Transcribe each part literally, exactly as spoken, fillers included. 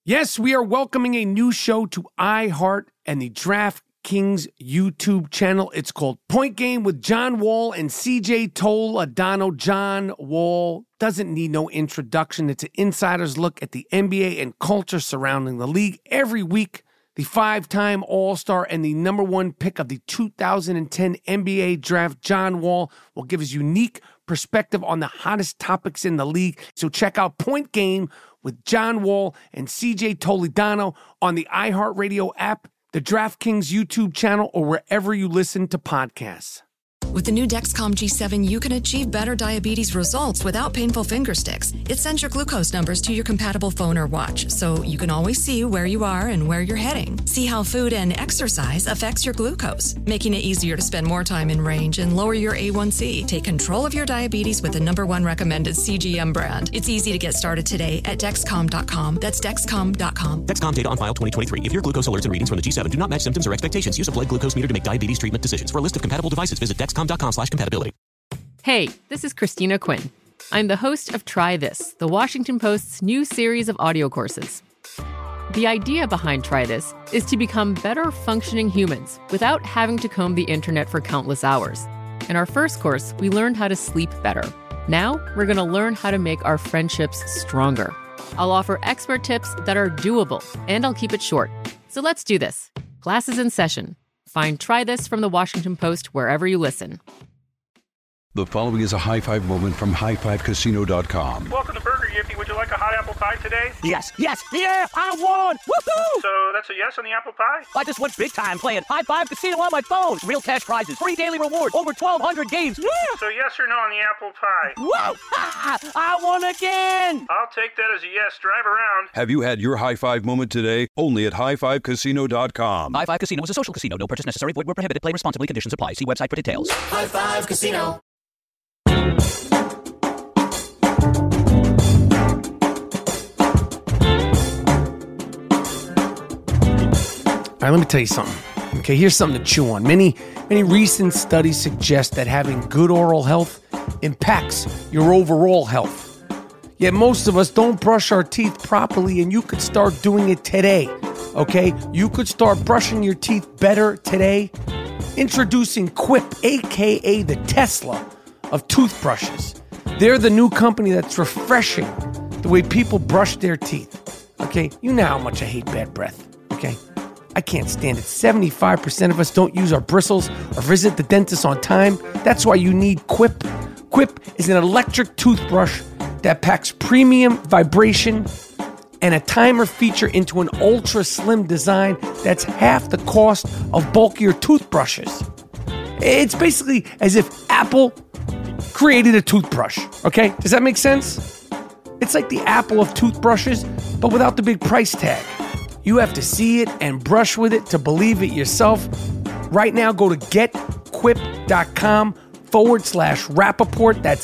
Yes, we are welcoming a new show to iHeart and the DraftKings YouTube channel. It's called Point Game with John Wall and C J Toledano. John Wall doesn't need no introduction. It's an insider's look at the N B A and culture surrounding the league. Every week, the five-time All-Star and the number one pick of the two thousand ten N B A draft, John Wall, will give his unique perspective on the hottest topics in the league. So check out Point Game with John Wall and C J Toledano on the iHeartRadio app, the DraftKings YouTube channel, or wherever you listen to podcasts. With the new Dexcom G seven, you can achieve better diabetes results without painful finger sticks. It sends your glucose numbers to your compatible phone or watch, so you can always see where you are and where you're heading. See how food and exercise affects your glucose, making it easier to spend more time in range and lower your A one C. Take control of your diabetes with the number one recommended C G M brand. It's easy to get started today at Dexcom dot com. That's Dexcom dot com. Dexcom data on file twenty twenty-three. If your glucose alerts and readings from the G seven do not match symptoms or expectations, use a blood glucose meter to make diabetes treatment decisions. For a list of compatible devices, visit Dexcom dot com slash compatibility. Hey, this is Christina Quinn. I'm the host of Try This, the Washington Post's new series of audio courses. The idea behind Try This is to become better functioning humans without having to comb the internet for countless hours. In our first course, we learned how to sleep better. Now, we're going to learn how to make our friendships stronger. I'll offer expert tips that are doable, and I'll keep it short. So let's do this. Class is in session. Find Try This from the Washington Post wherever you listen. The following is a high five moment from high five casino dot com. Welcome to Burger Yippee. Would you like a hot apple pie today? Yes, yes, yeah, I won! Woohoo! So that's a yes on the apple pie? I just went big time playing High Five Casino on my phone. Real cash prizes, free daily rewards, over twelve hundred games. Yeah! So yes or no on the apple pie? Whoa! I won again! I'll take that as a yes. Drive around. Have you had your high five moment today? Only at high five casino dot com. High Five Casino is a social casino. No purchase necessary. Void where prohibited. Play responsibly. Conditions apply. See website for details. High Five Casino. All right, let me tell you something. Okay, here's something to chew on. Many, many recent studies suggest that having good oral health impacts your overall health. Yet most of us don't brush our teeth properly, and you could start doing it today. Okay, you could start brushing your teeth better today. Introducing Quip, aka the Tesla of toothbrushes. They're the new company that's refreshing the way people brush their teeth. Okay, you know how much I hate bad breath. Okay. I can't stand it. seventy-five percent of us don't use our bristles or visit the dentist on time. That's why you need Quip. Quip is an electric toothbrush that packs premium vibration and a timer feature into an ultra slim design that's half the cost of bulkier toothbrushes. It's basically as if Apple created a toothbrush. Okay? Does that make sense? It's like the Apple of toothbrushes, but without the big price tag. You have to see it and brush with it to believe it yourself. Right now, go to getquip.com forward slash Rappaport. That's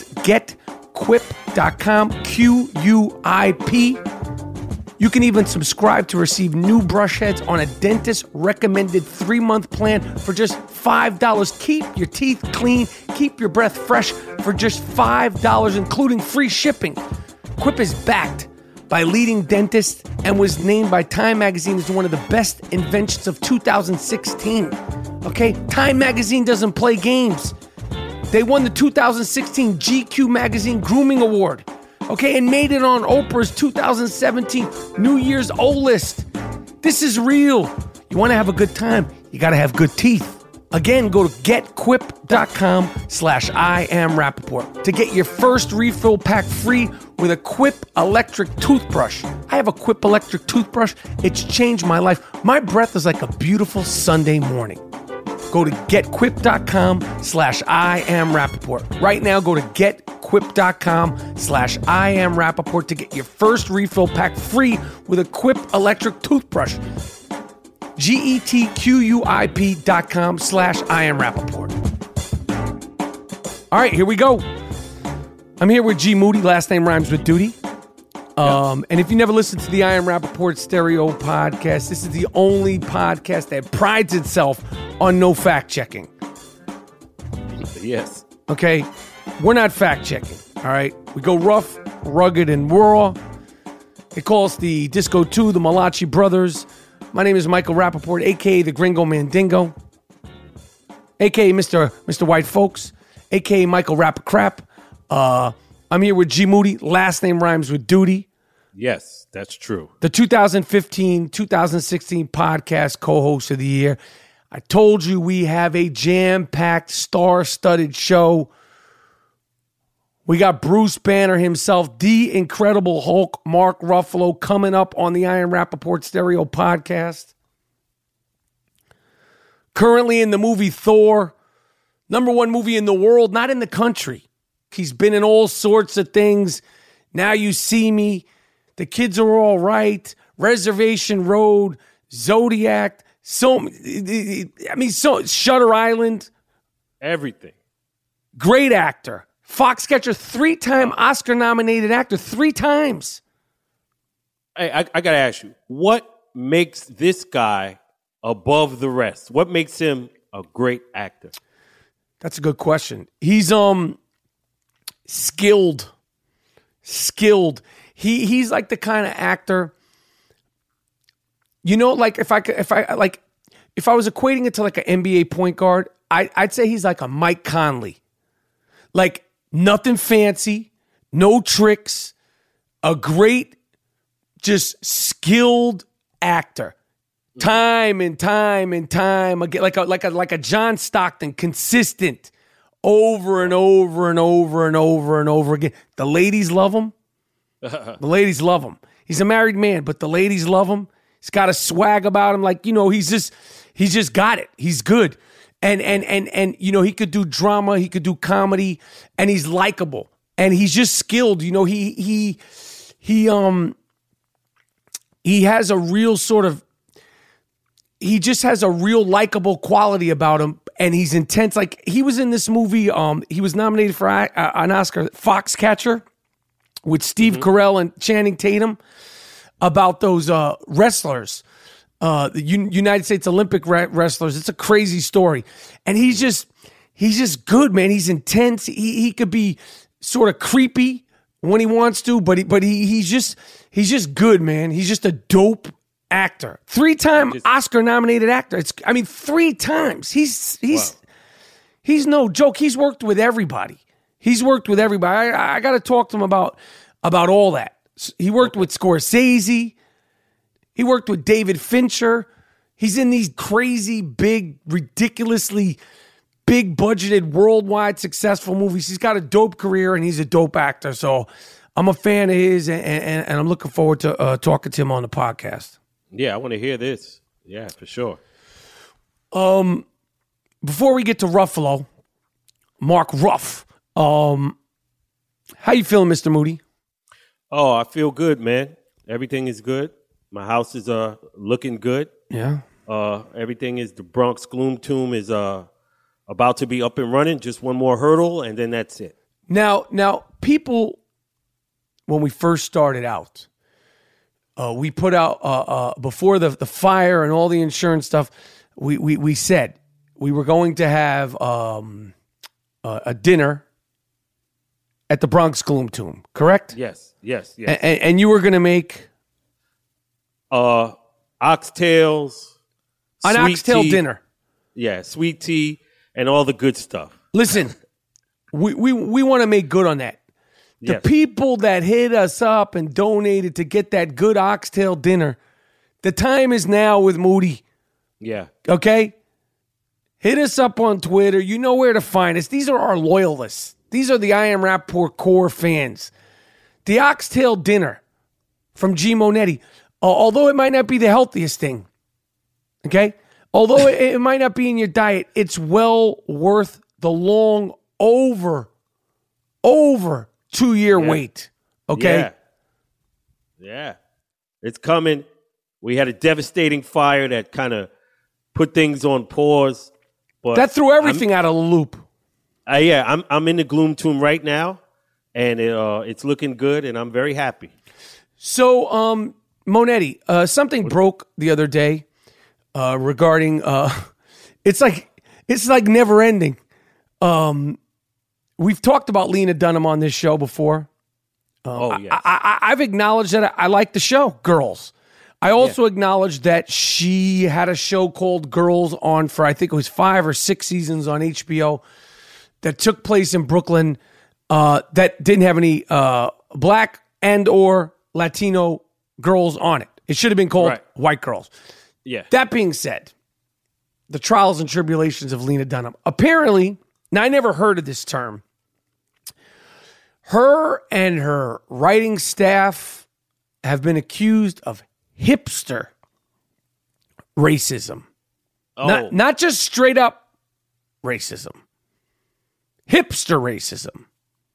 getquip.com, Q U I P. You can even subscribe to receive new brush heads on a dentist-recommended three-month plan for just five dollars. Keep your teeth clean, keep your breath fresh for just five dollars, including free shipping. Quip is backed by leading dentists and was named by Time Magazine as one of the best inventions of two thousand sixteen. Okay, Time Magazine doesn't play games. They won the two thousand sixteen G Q Magazine Grooming Award. Okay, and made it on Oprah's two thousand seventeen New Year's O list. This is real. You want to have a good time, you got to have good teeth. Again, go to getquip.com slash I am Rappaport to get your first refill pack free with a Quip electric toothbrush. I have a Quip electric toothbrush. It's changed my life. My breath is like a beautiful Sunday morning. Go to getquip.com slash I am Rappaport. Right now, go to getquip.com slash I am Rappaport to get your first refill pack free with a Quip electric toothbrush. G-E-T-Q-U-I-P dot com slash I am Rappaport. All right, here we go. I'm here with G Moody. Last name rhymes with duty. Um, yep. And if you never listened to the I Am Rappaport Stereo podcast, this is the only podcast that prides itself on no fact-checking. Yes. Okay? We're not fact-checking, all right? We go rough, rugged, and raw. They call us the Disco two, the Malachi Brothers. My name is Michael Rappaport, a k a the Gringo Mandingo, a k a. Mister Mister White Folks, a k a. Michael Rappacrap. Uh, I'm here with G Moody. Last name rhymes with duty. Yes, that's true. The two thousand fifteen two thousand sixteen podcast co-host of the year. I told you we have a jam-packed, star-studded show. We got Bruce Banner himself, the Incredible Hulk, Mark Ruffalo, coming up on the Iron Rappaport Stereo podcast. Currently in the movie Thor, number one movie in the world, not in the country. He's been in all sorts of things. Now You See Me, The Kids Are All Right, Reservation Road, Zodiac, so I mean, so Shutter Island, everything. Great actor, Foxcatcher, three-time Oscar-nominated actor, three times. Hey, I, I gotta ask you, what makes this guy above the rest? What makes him a great actor? That's a good question. He's um skilled, skilled. He he's like the kind of actor. You know, like if I could, if I like, if I was equating it to like an N B A point guard, I, I'd say he's like a Mike Conley. Like nothing fancy, no tricks, a great, just skilled actor. Time and time and time again, like a like a like a John Stockton, consistent, over and over and over and over and over again. The ladies love him. The ladies love him. He's a married man, but the ladies love him. He's got a swag about him, like, you know, he's just he's just got it. He's good. And and and and you know, he could do drama, he could do comedy, and he's likable. And he's just skilled. You know, he he he um he has a real sort of he just has a real likable quality about him, and he's intense. Like, he was in this movie, um he was nominated for uh, an Oscar, Foxcatcher, with Steve mm-hmm. Carell and Channing Tatum, about those uh, wrestlers, uh, the U- United States Olympic re- wrestlers. It's a crazy story. And he's just, he's just good, man. He's intense. He he could be sort of creepy when he wants to, but he, but he he's just, he's just good, man. He's just a dope actor. Three-time just, Oscar-nominated actor. It's, I mean, three times. He's, he's, wow. he's no joke. He's worked with everybody. He's worked with everybody. I, I got to talk to him about, about all that. He worked with Scorsese. He worked with David Fincher. He's in these crazy, big, ridiculously big budgeted, worldwide successful movies. He's got a dope career, and he's a dope actor. So I'm a fan of his, and, and, and I'm looking forward to uh, talking to him on the podcast. Yeah, I want to hear this. Yeah, for sure. Um, before we get to Ruffalo, Mark Ruff, um, how you feeling, Mister Moody? Oh, I feel good, man. Everything is good. My house is uh looking good. Yeah. Uh, everything is, the Bronx Gloom Tomb is uh about to be up and running. Just one more hurdle, and then that's it. Now, now, people, when we first started out, uh, we put out uh, uh, before the the fire and all the insurance stuff. We we we said we were going to have um, uh, a dinner at the Bronx Gloom Tomb, correct? Yes, yes, yes. And, and you were going to make uh, oxtails, an oxtail tea. dinner. Yeah, sweet tea and all the good stuff. Listen, we we we want to make good on that. The Yes. people that hit us up and donated to get that good oxtail dinner, the time is now with Moody. Yeah. Okay? Hit us up on Twitter. You know where to find us. These are our loyalists. These are the I Am Rappaport core fans. The oxtail dinner from G Monetti, uh, although it might not be the healthiest thing, okay? Although it, it might not be in your diet, it's well worth the long over, over two-year Yeah. wait, okay? Yeah. Yeah. It's coming. We had a devastating fire that kind of put things on pause. But That threw everything I'm, out of the loop. Uh, yeah, I'm I'm in the Gloom Tomb right now, and it, uh, it's looking good, and I'm very happy. So, um, Monetti, uh, something broke the other day uh, regarding. Uh, it's like it's like never ending. Um, we've talked about Lena Dunham on this show before. Um, oh, yes. I, I, I've acknowledged that I, I like the show, Girls. I also yeah. acknowledge that she had a show called Girls on for, I think it was five or six seasons on H B O that took place in Brooklyn uh, that didn't have any uh, black and or Latino girls on it. It should have been called right. White Girls. Yeah. That being said, the trials and tribulations of Lena Dunham. Apparently, now I never heard of this term. Her and her writing staff have been accused of hipster racism. Oh. Not, not just straight up racism. Hipster racism.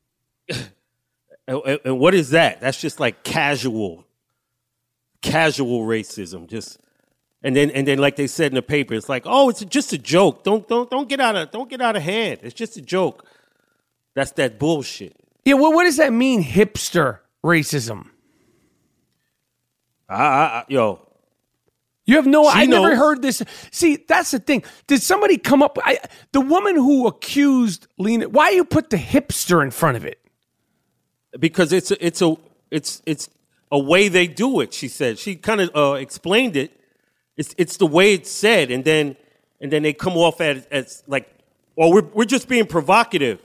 and, and what is that? That's just like casual, casual racism. Just and then and then like they said in the paper, it's like, oh, it's just a joke. Don't don't don't get out of don't get out of hand. It's just a joke. That's that bullshit. Yeah, well, what does that mean, hipster racism? I, I, yo, you have no. She I knows. never heard this. See, that's the thing. Did somebody come up? I, the woman who accused Lena. Why you put the hipster in front of it? Because it's a, it's a it's it's a way they do it. She said she kind of uh, explained it. It's it's the way it's said, and then and then they come off as, as like, oh, we're we're just being provocative.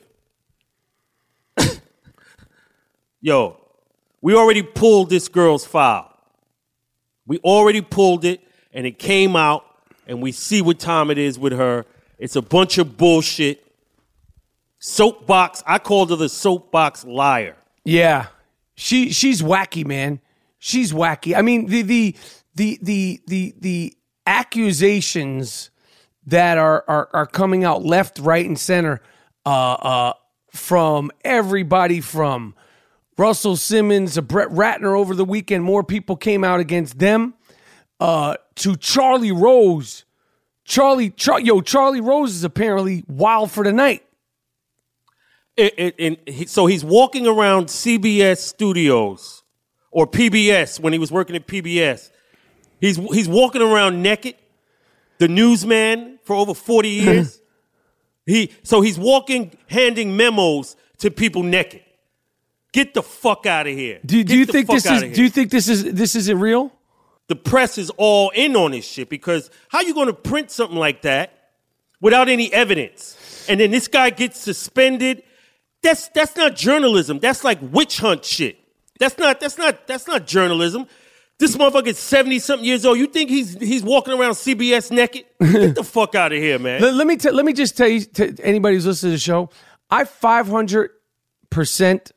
Yo, we already pulled this girl's file. We already pulled it, and it came out, and we see what time it is with her. It's a bunch of bullshit. Soapbox. I called her the soapbox liar. Yeah, she she's wacky, man. She's wacky. I mean, the the the the the the accusations that are are, are coming out left, right, and center uh, uh, from everybody from Russell Simmons, Brett Ratner over the weekend. More people came out against them. Uh, to Charlie Rose. Charlie, Char- yo, Charlie Rose is apparently wild for the night. It, it, and he, so he's walking around C B S Studios or P B S when he was working at P B S. He's he's walking around naked. The newsman for over forty years. he so he's walking, handing memos to people naked. Get the fuck out of here. Do, do you think this is? Do you think this is this isn't real? The press is all in on this shit because how you going to print something like that without any evidence, and then this guy gets suspended? That's that's not journalism. That's like witch hunt shit. That's not that's not that's not journalism. This motherfucker's seventy something years old. You think he's he's walking around C B S naked? Get the fuck out of here, man. Let, let me t- let me just tell you to anybody who's listening to the show, I five hundred percent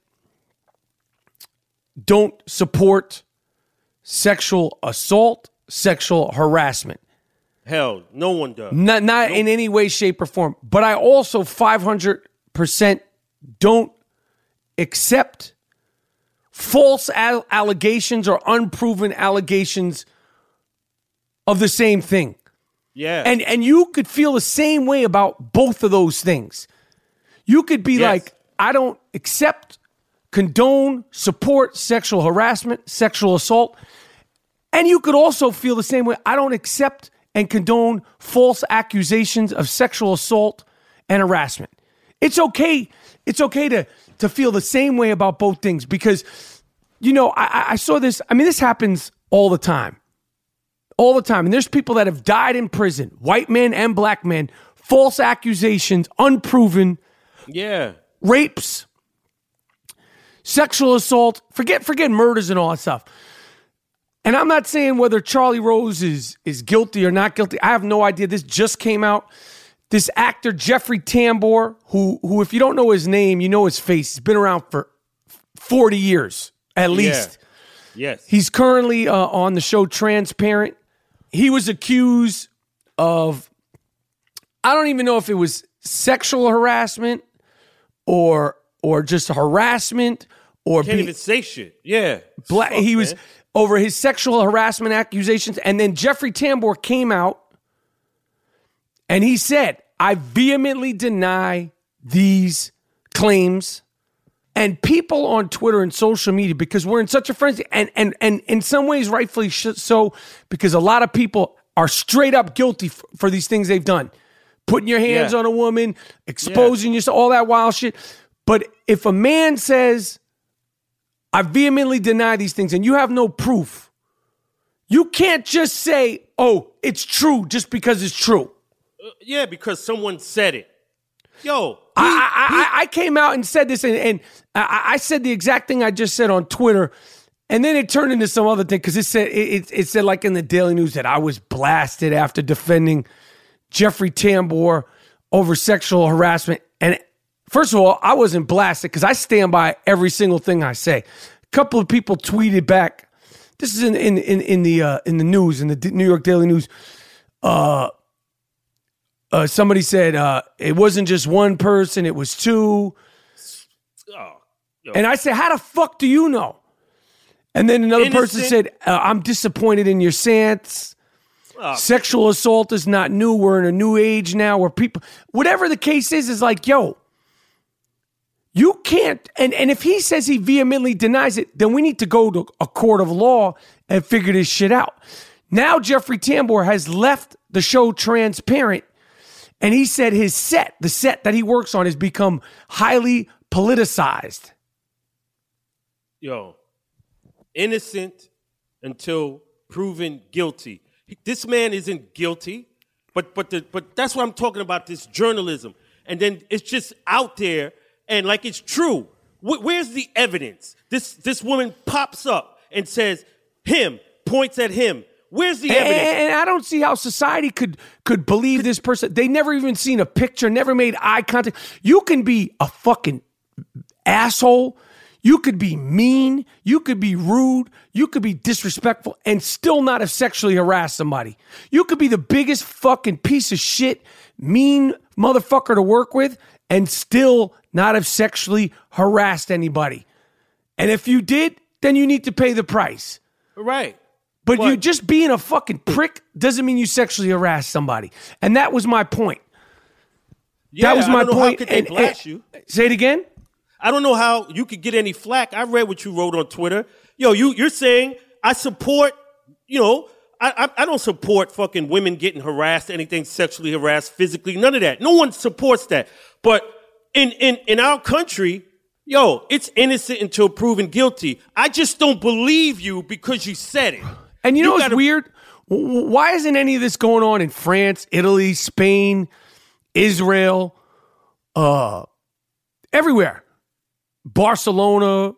don't support sexual assault, sexual harassment. Hell, no one does. Not not nope. in any way, shape, or form. But I also five hundred percent don't accept false al- allegations or unproven allegations of the same thing. Yeah. And and you could feel the same way about both of those things. You could be yes. like, I don't accept, condone, support sexual harassment, sexual assault. And you could also feel the same way. I don't accept and condone false accusations of sexual assault and harassment. It's okay. It's okay to, to feel the same way about both things because, you know, I, I saw this. I mean, this happens all the time. All the time. And there's people that have died in prison, white men and black men, false accusations, unproven. Yeah. Rapes, sexual assault, forget forget murders and all that stuff. And I'm not saying whether Charlie Rose is, is guilty or not guilty. I have no idea. This just came out. This actor, Jeffrey Tambor, who, who if you don't know his name, you know his face. He's been around for forty years, at least. Yeah. Yes. He's currently uh, on the show Transparent. He was accused of, I don't even know if it was sexual harassment or or just harassment or Can't be, even say shit. Yeah. Black, Fuck, he was man. over his sexual harassment accusations. And then Jeffrey Tambor came out and he said, I vehemently deny these claims. And people on Twitter and social media, because we're in such a frenzy, and and and in some ways rightfully so, because a lot of people are straight up guilty f- for these things they've done. Putting your hands Yeah. on a woman, exposing yeah. yourself, all that wild shit. But if a man says, I vehemently deny these things, and you have no proof. You can't just say, oh, it's true just because it's true. Uh, yeah, because someone said it. Yo. He, I, I, I, I came out and said this, and, and I, I said the exact thing I just said on Twitter, and then it turned into some other thing, because it said, it, it said like in the Daily News that I was blasted after defending Jeffrey Tambor over sexual harassment. And first of all, I wasn't blasted because I stand by every single thing I say. A couple of people tweeted back. This is in in in, in the uh, in the news, in the New York Daily News. Uh, uh, somebody said uh, it wasn't just one person; it was two. Oh, and I said, "How the fuck do you know?" And then another Innocent. person said, uh, "I'm disappointed in your stance. Oh. Sexual assault is not new. We're in a new age now where people, whatever the case is, is like, yo." You can't, and, and if he says he vehemently denies it, then we need to go to a court of law and figure this shit out. Now Jeffrey Tambor has left the show Transparent, and he said his set, the set that he works on, has become highly politicized. Yo, innocent until proven guilty. This man isn't guilty, but but the, but that's what I'm talking about, this journalism. And then it's just out there. And like it's true. Where's the evidence? This this woman pops up and says, him, points at him. Where's the evidence? And, and I don't see how society could could believe this person. They never even seen a picture, never made eye contact. You can be a fucking asshole. You could be mean. You could be rude. You could be disrespectful and still not have sexually harassed somebody. You could be the biggest fucking piece of shit, mean motherfucker to work with and still not have sexually harassed anybody. And if you did, then you need to pay the price. Right. But, but you just being a fucking prick doesn't mean you sexually harassed somebody. And that was my point. Yeah, that was my I don't know point. How could they and, blast and, you? Say it again? I don't know how you could get any flack. I read what you wrote on Twitter. Yo, you, you're saying I support, you know, I, I I don't support fucking women getting harassed, anything sexually harassed, physically, none of that. No one supports that. But in, in, in our country, yo, it's innocent until proven guilty. I just don't believe you because you said it. And you know You what's gotta- weird? W- Why isn't any of this going on in France, Italy, Spain, Israel, uh, everywhere? Barcelona,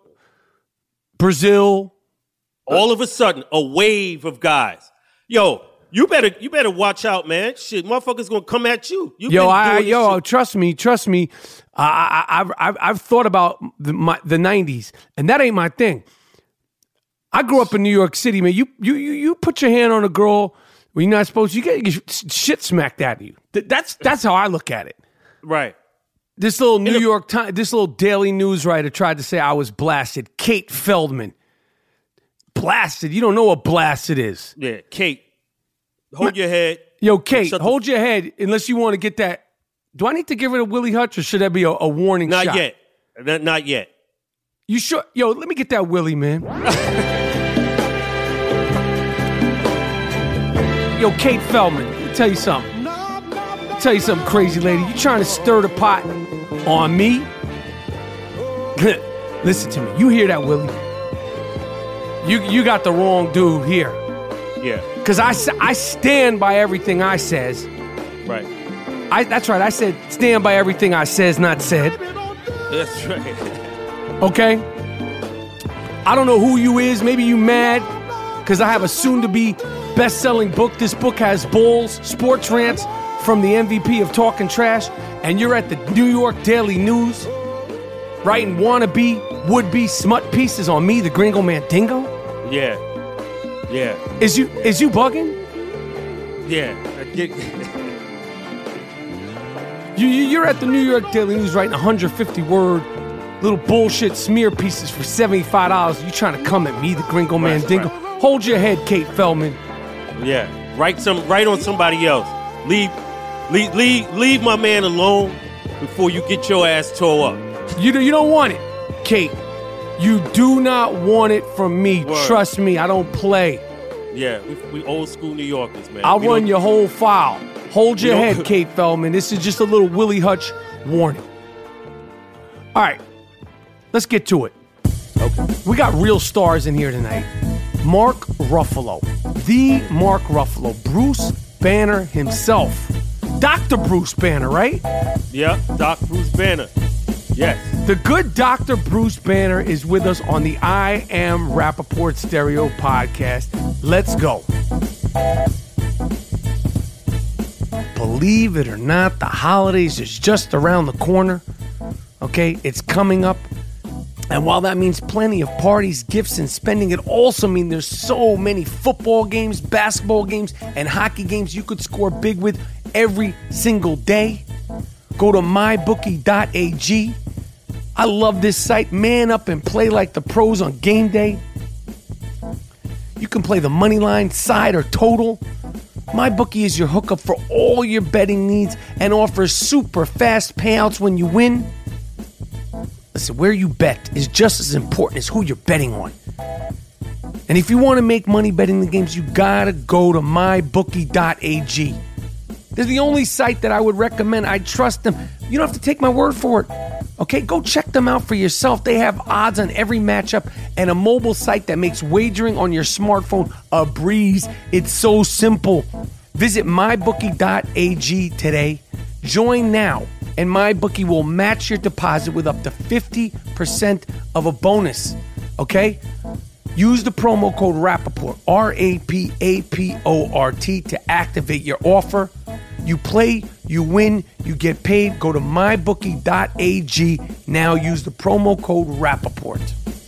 Brazil. All of a sudden, a wave of guys. Yo, you better you better watch out, man. Shit, motherfuckers gonna come at you. You've Yo, been I, doing this yo, shit. trust me, trust me. I, I, I've, I've, I've thought about the, my, the nineties, and that ain't my thing. I grew up in New York City, man. You, you, you, you put your hand on a girl when you're not supposed to, you get your shit smacked out of you. Th- That's, that's how I look at it. Right. This little New the- York Times, this little Daily News writer tried to say I was blasted. Kate Feldman. Blasted. You don't know what blasted is. Yeah, Kate, hold your head. Yo, Kate, Shut the- hold your head unless you want to get that. Do I need to give it a Willie Hutch or should that be a, a warning Not shot? yet. Not, not yet. You sure? Yo, let me get that Willie, man. Yo, Kate Feldman, let me tell you something. Let me tell you something, crazy lady. You trying to stir the pot on me? Listen to me. You hear that, Willie? You you got the wrong dude here. Yeah, Because I, s- I stand by everything I says. right. I, that's right. I said stand by everything I says, not said. That's right. Okay? I don't know who you is. Maybe you mad because I have a soon-to-be best-selling book. This book has bowls, sports rants from the M V P of Talking Trash, and you're at the New York Daily News writing wannabe, would-be smut pieces on me, the Gringo Mandingo? Yeah, yeah, Is you is you bugging? yeah. I get, You, you, you're at the New York Daily News writing one hundred fifty word little bullshit smear pieces for seventy-five dollars. You trying to come at me, the Gringo Right, Mandingo? right. Hold your head, Kate Feldman. yeah. Write some. Write on somebody else. Leave, leave, leave, leave my man alone before you get your ass tore up. You, do, you don't want it, Kate. You do not want it from me. Word. Trust me, I don't play. Yeah, we, we old school New Yorkers, man. I'll We run don't- your whole file. Hold your We don't- head, Kate Feldman. This is just a little Willie Hutch warning. All right, let's get to it. Okay. We got real stars in here tonight. Mark Ruffalo, the Mark Ruffalo, Bruce Banner himself. Doctor Bruce Banner, right? Yeah, Doc Bruce Banner. Yes. The good Doctor Bruce Banner is with us on the I Am Rappaport Stereo podcast. Let's go. Believe it or not, the holidays is just around the corner. Okay, it's coming up. And while that means plenty of parties, gifts, and spending, it also means there's so many football games, basketball games, and hockey games you could score big with every single day. Go to my bookie dot a g. I love this site. Man up and play like the pros on game day. You can play the money line, side, or total. MyBookie is your hookup for all your betting needs and offers super fast payouts when you win. Listen, where you bet is just as important as who you're betting on. And if you want to make money betting the games, you gotta go to my bookie dot a g. They're the only site that I would recommend. I trust them. You don't have to take my word for it. Okay, go check them out for yourself. They have odds on every matchup and a mobile site that makes wagering on your smartphone a breeze. It's so simple. Visit my bookie dot a g today. Join now, and MyBookie will match your deposit with up to fifty percent of a bonus. Okay? Use the promo code Rappaport, R A P A P O R T, to activate your offer. You play, you win, you get paid. Go to my bookie dot a g. Now use the promo code Rappaport.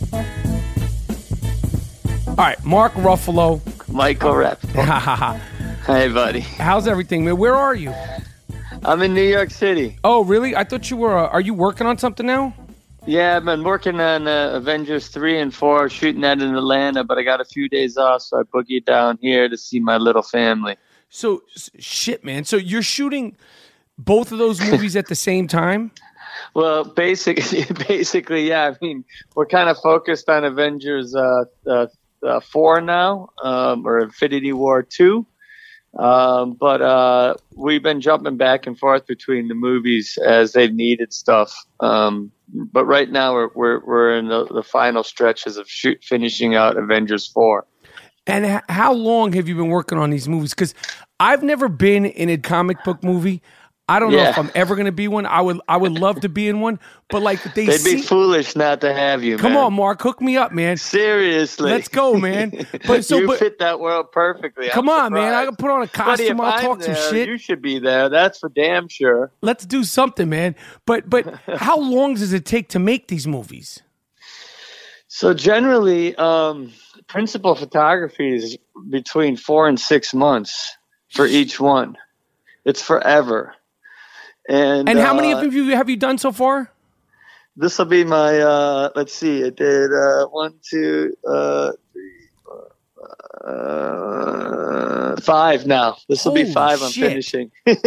All right, Mark Ruffalo. Michael Rappaport. Hey, buddy. How's everything, man? Where are you? I'm in New York City. Oh, really? I thought you were, uh, are you working on something now? Yeah, I've been working on uh, Avengers three and four, shooting that in Atlanta, but I got a few days off, so I boogied down here to see my little family. So, shit, man. So you're shooting both of those movies at the same time? Well, basically, basically, yeah. I mean, we're kind of focused on Avengers uh, uh, uh, four now, um, or Infinity War two. Um, but uh, we've been jumping back and forth between the movies as they've needed stuff. Um, but right now, we're we're, we're in the, the final stretches of shoot, finishing out Avengers four. And h- how long have you been working on these movies? Because I've never been in a comic book movie. I don't Yeah. know if I'm ever going to be one. I would I would love to be in one. But like they They'd see- be foolish not to have you, Come man. on, Mark. Hook me up, man. Seriously. Let's go, man. But so you but, fit that world perfectly. Come I'm on, man. I surprised. can put on a Buddy, costume. if I'll I'm talk there, some shit. You should be there. That's for damn sure. Let's do something, man. But but how long does it take to make these movies? So generally, um, principal photography is between four and six months for each one. It's forever. And And how many uh, of you have you done so far? This will be my, uh, let's see, I did uh, one, two, uh, three, four, uh, five now. This will be Holy five I'm shit. finishing.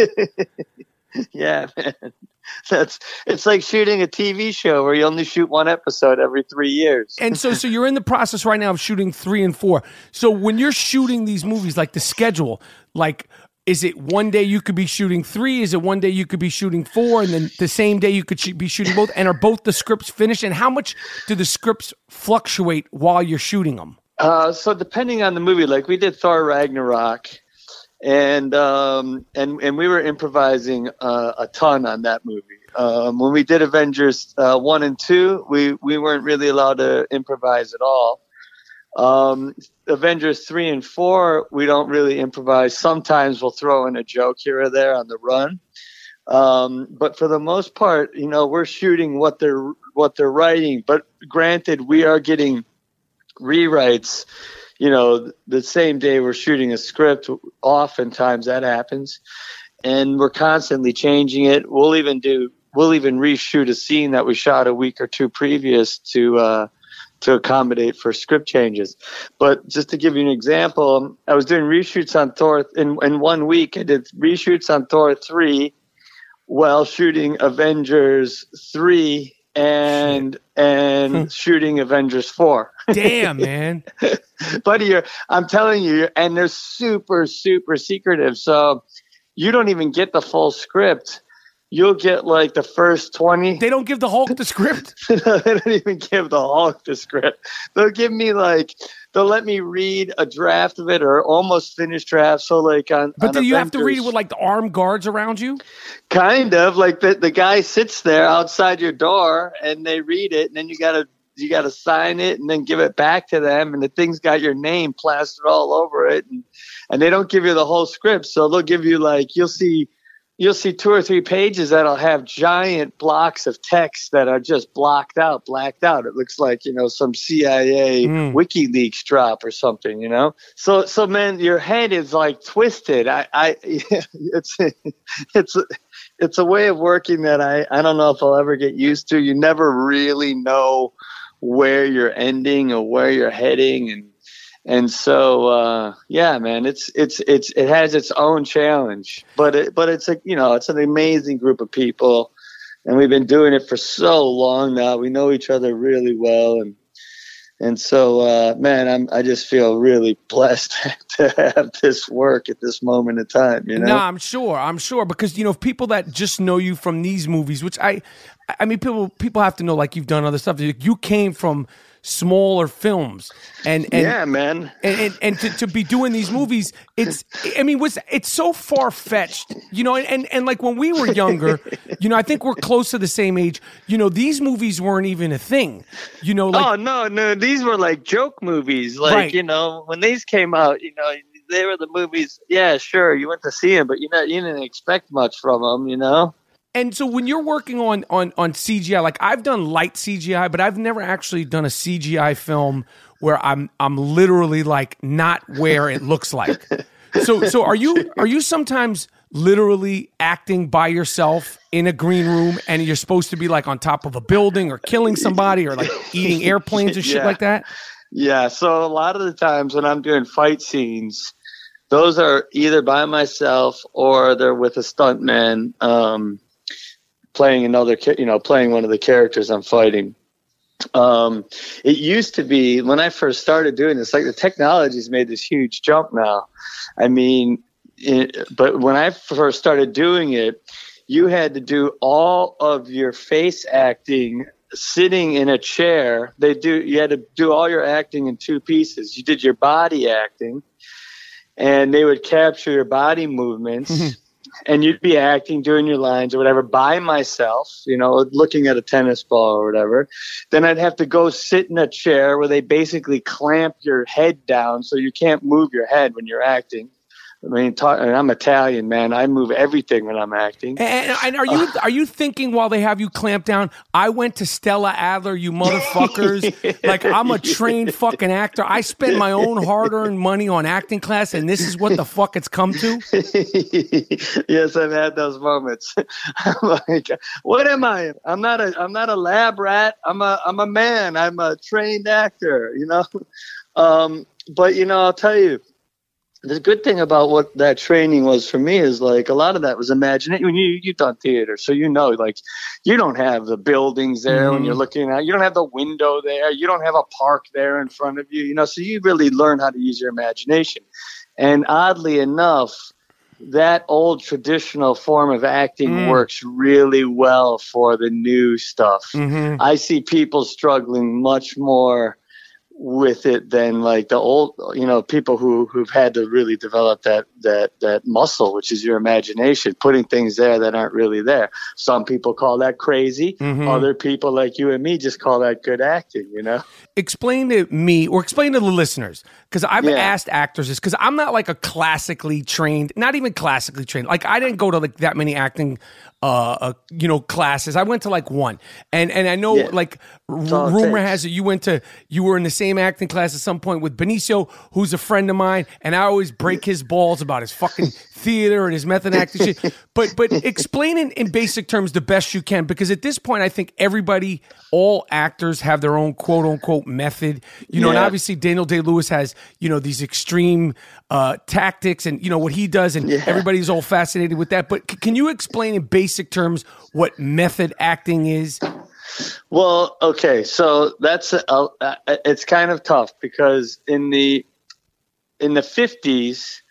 Yeah, man. That's it's like shooting a T V show where you only shoot one episode every three years. And so, so you're in the process right now of shooting three and four. So when you're shooting these movies, like the schedule, like, is it one day you could be shooting three? Is it one day you could be shooting four? And then the same day you could sh- be shooting both? And are both the scripts finished? And how much do the scripts fluctuate while you're shooting them? Uh, so depending on the movie, like we did Thor Ragnarok, and um, and and we were improvising uh, a ton on that movie. Um, when we did Avengers uh, one and two, we we weren't really allowed to improvise at all. Um, Avengers three and four, we don't really improvise. Sometimes we'll throw in a joke here or there on the run. Um, but for the most part, you know, we're shooting what they're, what they're writing. But granted, we are getting rewrites, you know, the same day we're shooting a script. Oftentimes that happens, and we're constantly changing it. We'll even do, we'll even reshoot a scene that we shot a week or two previous to, uh, to accommodate for script changes. But just to give you an example, I was doing reshoots on Thor in, in one week. I did reshoots on Thor three while shooting Avengers three and and shooting Avengers four. Damn, man. Buddy, you're, I'm telling you, and they're super, super secretive. So you don't even get the full script you'll get like the first twenty. They don't give the Hulk the script? They don't even give the Hulk the script. They'll give me like, they'll let me read a draft of it or almost finished draft. So like on But on do you have to read it Avengers, with like the armed guards around you? kind of like the, the guy sits there outside your door and they read it, and then you got to you got to sign it and then give it back to them, and the thing's got your name plastered all over it, and, and they don't give you the whole script. So they'll give you like, you'll see you'll see two or three pages that'll have giant blocks of text that are just blocked out, blacked out. It looks like, you know, some C I A Mm. WikiLeaks drop or something, you know? So, so man, your head is like twisted. I, I, it's, it's, it's a way of working that I, I don't know if I'll ever get used to. You never really know where you're ending or where you're heading. And, And so, uh, yeah, man, it's it's it's it has its own challenge, but it, but it's a you know it's an amazing group of people, and we've been doing it for so long now. We know each other really well, and and so, uh, man, I'm I just feel really blessed to have this work at this moment in time. You know, No, I'm sure. I'm sure because you know people that just know you from these movies, which I, I mean, people people have to know like you've done other stuff. You came from smaller films, and, and yeah, man, and and, and to, to be doing these movies, it's I mean, was it's so far fetched, you know, and, and and like when we were younger, you know, I think we're close to the same age. You know, these movies weren't even a thing, you know. Like, oh no, no, these were like joke movies. Like Right. you know, when these came out, you know, they were the movies. Yeah, sure, you went to see them, but you know, you didn't expect much from them, you know. And so when you're working on, on, on C G I, like I've done light C G I, but I've never actually done a C G I film where I'm I'm literally like not where it looks like. So so are you are you sometimes literally acting by yourself in a green room and you're supposed to be like on top of a building or killing somebody or like eating airplanes or shit Yeah. like that? Yeah, so a lot of the times when I'm doing fight scenes, those are either by myself or they're with a stuntman. Um, playing another, cha- you know, playing one of the characters I'm fighting. Um, it used to be when I first started doing this, like the technology's made this huge jump now. I mean, it, but when I first started doing it, you had to do all of your face acting sitting in a chair. They do, you had to do all your acting in two pieces. You did your body acting and they would capture your body movements. And you'd be acting, doing your lines or whatever by myself, you know, looking at a tennis ball or whatever. Then I'd have to go sit in a chair where they basically clamp your head down so you can't move your head when you're acting. I mean, talk, and I'm Italian, man. I move everything when I'm acting. And, and are you are you thinking while they have you clamped down, I went to Stella Adler, you motherfuckers? Like I'm a trained fucking actor. I spent my own hard-earned money on acting class, and this is what the fuck it's come to? Yes, I've had those moments. I'm like, what am I? I'm not a I'm not a lab rat. I'm a I'm a man. I'm a trained actor, you know. Um, but you know, I'll tell you, the good thing about what that training was for me is like a lot of that was imagination. When you you've done theater, so you know, like you don't have the buildings there Mm-hmm. when you're looking at. You don't have the window there. You don't have a park there in front of you. You know, so you really learn how to use your imagination. And oddly enough, that old traditional form of acting Mm. works really well for the new stuff. Mm-hmm. I see people struggling much more with it than like the old, you know, people who who've had to really develop that that that muscle, which is your imagination, putting things there that aren't really there. Some people call that crazy. Mhm. Other people like you and me just call that good acting, you know. Explain to me or explain to the listeners, because I've Yeah. asked actors this, because I'm not like a classically trained, not even classically trained. Like I didn't go to like that many acting, uh, uh you know, classes. I went to like one, and and I know Yeah. like r- all it rumor takes. has it you went to you were in the same acting class at some point with Benicio, who's a friend of mine, and I always break his balls about his fucking theater and his method acting shit. But but explain in, in basic terms the best you can, because at this point I think everybody, all actors have their own quote unquote method, you know, and Yeah. obviously Daniel Day-Lewis has, you know, these extreme uh, tactics and, you know, what he does, and Yeah. everybody's all fascinated with that. But c- can you explain in basic terms what method acting is? Well, okay, so that's a, a, it's kind of tough because in the in the fifties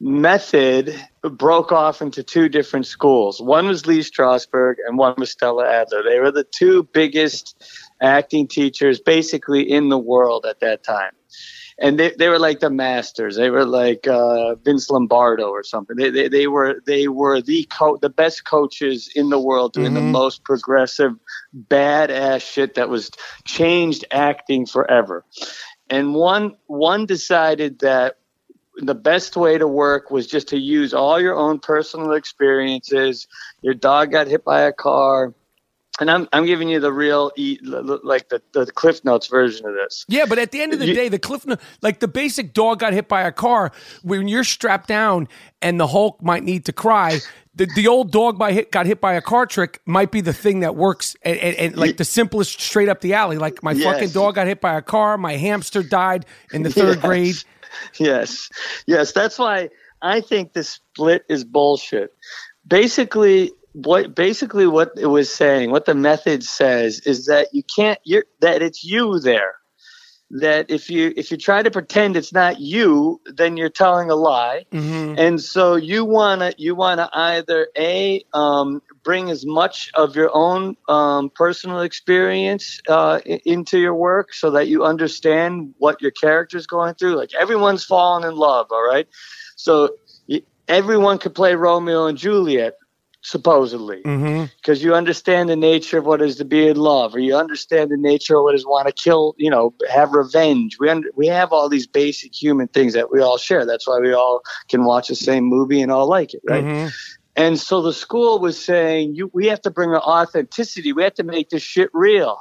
method broke off into two different schools. One was Lee Strasberg and one was Stella Adler. They were the two biggest acting teachers basically in the world at that time. And they, they were like the masters. They were like uh, Vince Lombardo or something. They they, they were they were the co- the best coaches in the world doing mm-hmm. the most progressive, badass shit that was changed acting forever. And one one decided that the best way to work was just to use all your own personal experiences. Your dog got hit by a car. And I'm I'm giving you the real, like the, the Cliff Notes version of this. Yeah, but at the end of the you, day, the Cliff Notes, like the basic dog got hit by a car, when you're strapped down and the Hulk might need to cry, the, the old dog by hit, got hit by a car trick might be the thing that works, and, and, and like the simplest straight up the alley. Like my yes. fucking dog got hit by a car, my hamster died in the third yes. grade. Yes, yes, that's why I think the split is bullshit. Basically... What basically what it was saying, what the method says, is that you can't. You're that it's you there. That if you if you try to pretend it's not you, then you're telling a lie. Mm-hmm. And so you wanna you wanna either a um, bring as much of your own um, personal experience uh, into your work, so that you understand what your character's going through. Like everyone's fallen in love, all right. So everyone could play Romeo and Juliet. Supposedly, because mm-hmm. you understand the nature of what is to be in love, or you understand the nature of what is want to kill, you know, have revenge. We under, we have all these basic human things that we all share. That's why we all can watch the same movie and all like it, right? Mm-hmm. And so the school was saying, you, we have to bring an authenticity. We have to make this shit real.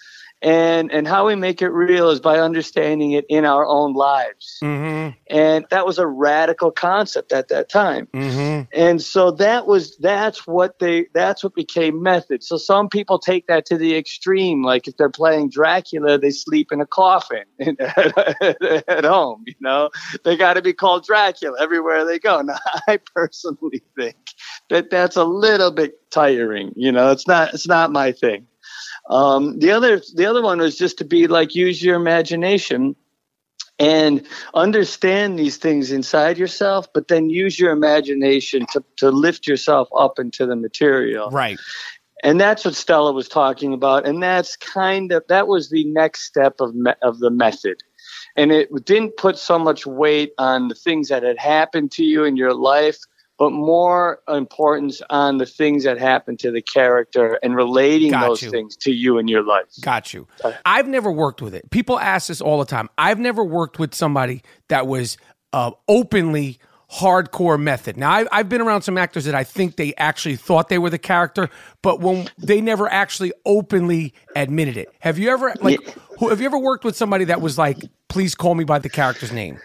And and how we make it real is by understanding it in our own lives. Mm-hmm. And that was a radical concept at that time. Mm-hmm. And so that was that's what they that's what became method. So some people take that to the extreme. Like if they're playing Dracula, they sleep in a coffin at home. You know, they got to be called Dracula everywhere they go. Now, I personally think that that's a little bit tiring. You know, it's not it's not my thing. Um, the other, the other one was just to be like, use your imagination and understand these things inside yourself, but then use your imagination to, to lift yourself up into the material. Right. And that's what Stella was talking about. And that's kind of, that was the next step of, me, of the method. And it didn't put so much weight on the things that had happened to you in your life, but more importance on the things that happen to the character and relating Got those you. things to you in your life. Got you. I've never worked with it. People ask this all the time. I've never worked with somebody that was uh, openly hardcore method. Now, I, I've been around some actors that I think they actually thought they were the character, but when they never actually openly admitted it. Have you ever like yeah. who, have you ever worked with somebody that was like, please call me by the character's name?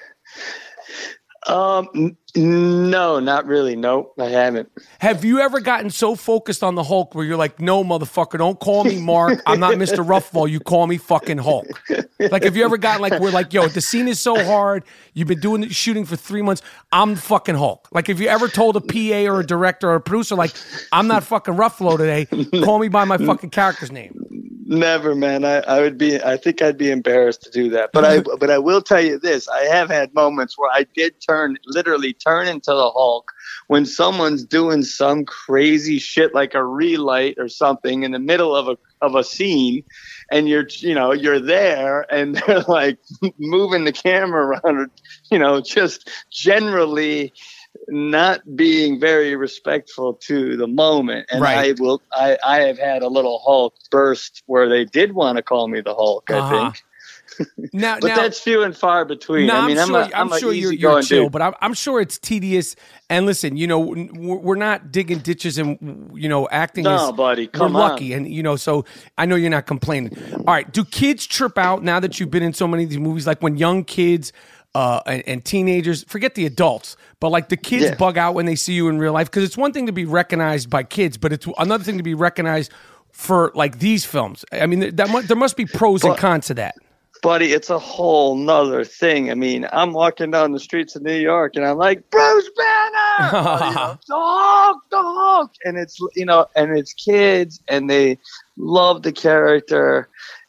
Um, n- no, not really. Nope, I haven't. Have you ever gotten so focused on the Hulk where you're like, no, motherfucker, don't call me Mark. I'm not Mister Ruffalo. You call me fucking Hulk. Like, have you ever gotten like, we're like, yo, the scene is so hard. You've been doing shooting for three months. I'm fucking Hulk. Like, have you ever told a P A or a director or a producer, like, I'm not fucking Ruffalo today. Call me by my fucking character's name. Never, man. I, I would be. I think I'd be embarrassed to do that. But I. But I will tell you this: I have had moments where I did turn, literally turn into the Hulk when someone's doing some crazy shit like a relight or something in the middle of a of a scene, and you're, you know, you're there, and they're like moving the camera around, or, you know, just generally not being very respectful to the moment. And right. I will, I, I have had a little Hulk burst where they did want to call me the Hulk, I uh-huh. think. Now, but now, that's few and far between. No, I mean, I'm sure, I'm, a, I'm, I'm sure you're, you're chill, dude. But I'm, I'm sure it's tedious. And listen, you know, we're not digging ditches and, you know, acting no, is, buddy, come we're lucky. on. And, you know, so I know you're not complaining. All right. Do kids trip out now that you've been in so many of these movies? Like when young kids uh, and, and teenagers, forget the adults, but like the kids yeah. bug out when they see you in real life? Because it's one thing to be recognized by kids, but it's another thing to be recognized for like these films. I mean, that mu- there must be pros but, and cons to that. Buddy, it's a whole nother thing. I mean, I'm walking down the streets of New York and I'm like, Bruce Banner, you know, the Hulk, the Hulk. And it's, you know, and it's kids and they love the character.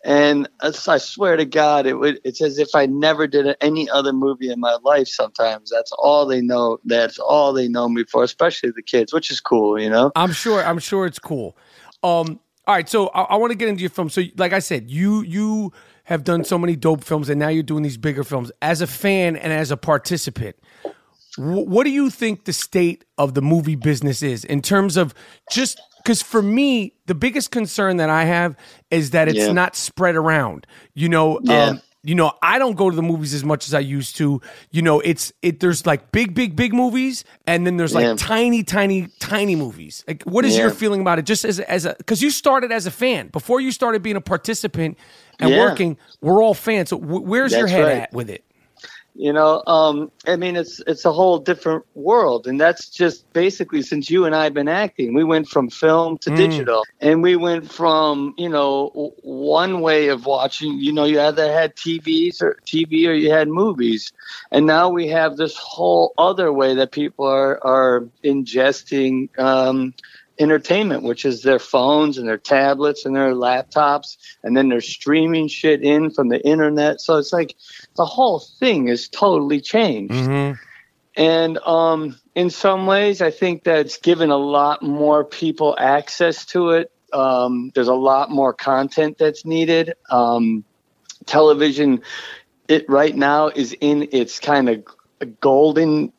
And I swear to God, it would, it's as if I never did any other movie in my life. Sometimes that's all they know. That's all they know me for, especially the kids, which is cool, you know? I'm sure, I'm sure it's cool. Um, all right. So I, I want to get into your film. So like I said, you, you have done so many dope films and now you're doing these bigger films. As a fan and as a participant, w- what do you think the state of the movie business is in terms of just, because for me, the biggest concern that I have is that it's Yeah. not spread around. You know, Yeah. um, you know, I don't go to the movies as much as I used to. You know, it's it. There's like big, big, big movies, and then there's like Yeah. tiny, tiny, tiny movies. Like, what is Yeah. your feeling about it? Just as as a because you started as a fan before you started being a participant and Yeah. working. We're all fans. So w- where's your That's head right. at with it? You know, um, I mean, it's it's a whole different world, and that's just basically since you and I have been acting. We went from film to Mm. digital, and we went from you know w- one way of watching. You know, you either had T Vs or T V or you had movies, and now we have this whole other way that people are are ingesting um, entertainment, which is their phones and their tablets and their laptops, and then they're streaming shit in from the internet. So it's like the whole thing is totally changed. Mm-hmm. And um, in some ways, I think that's given a lot more people access to it. Um, there's a lot more content that's needed. Um, television, it right now is in its kind of golden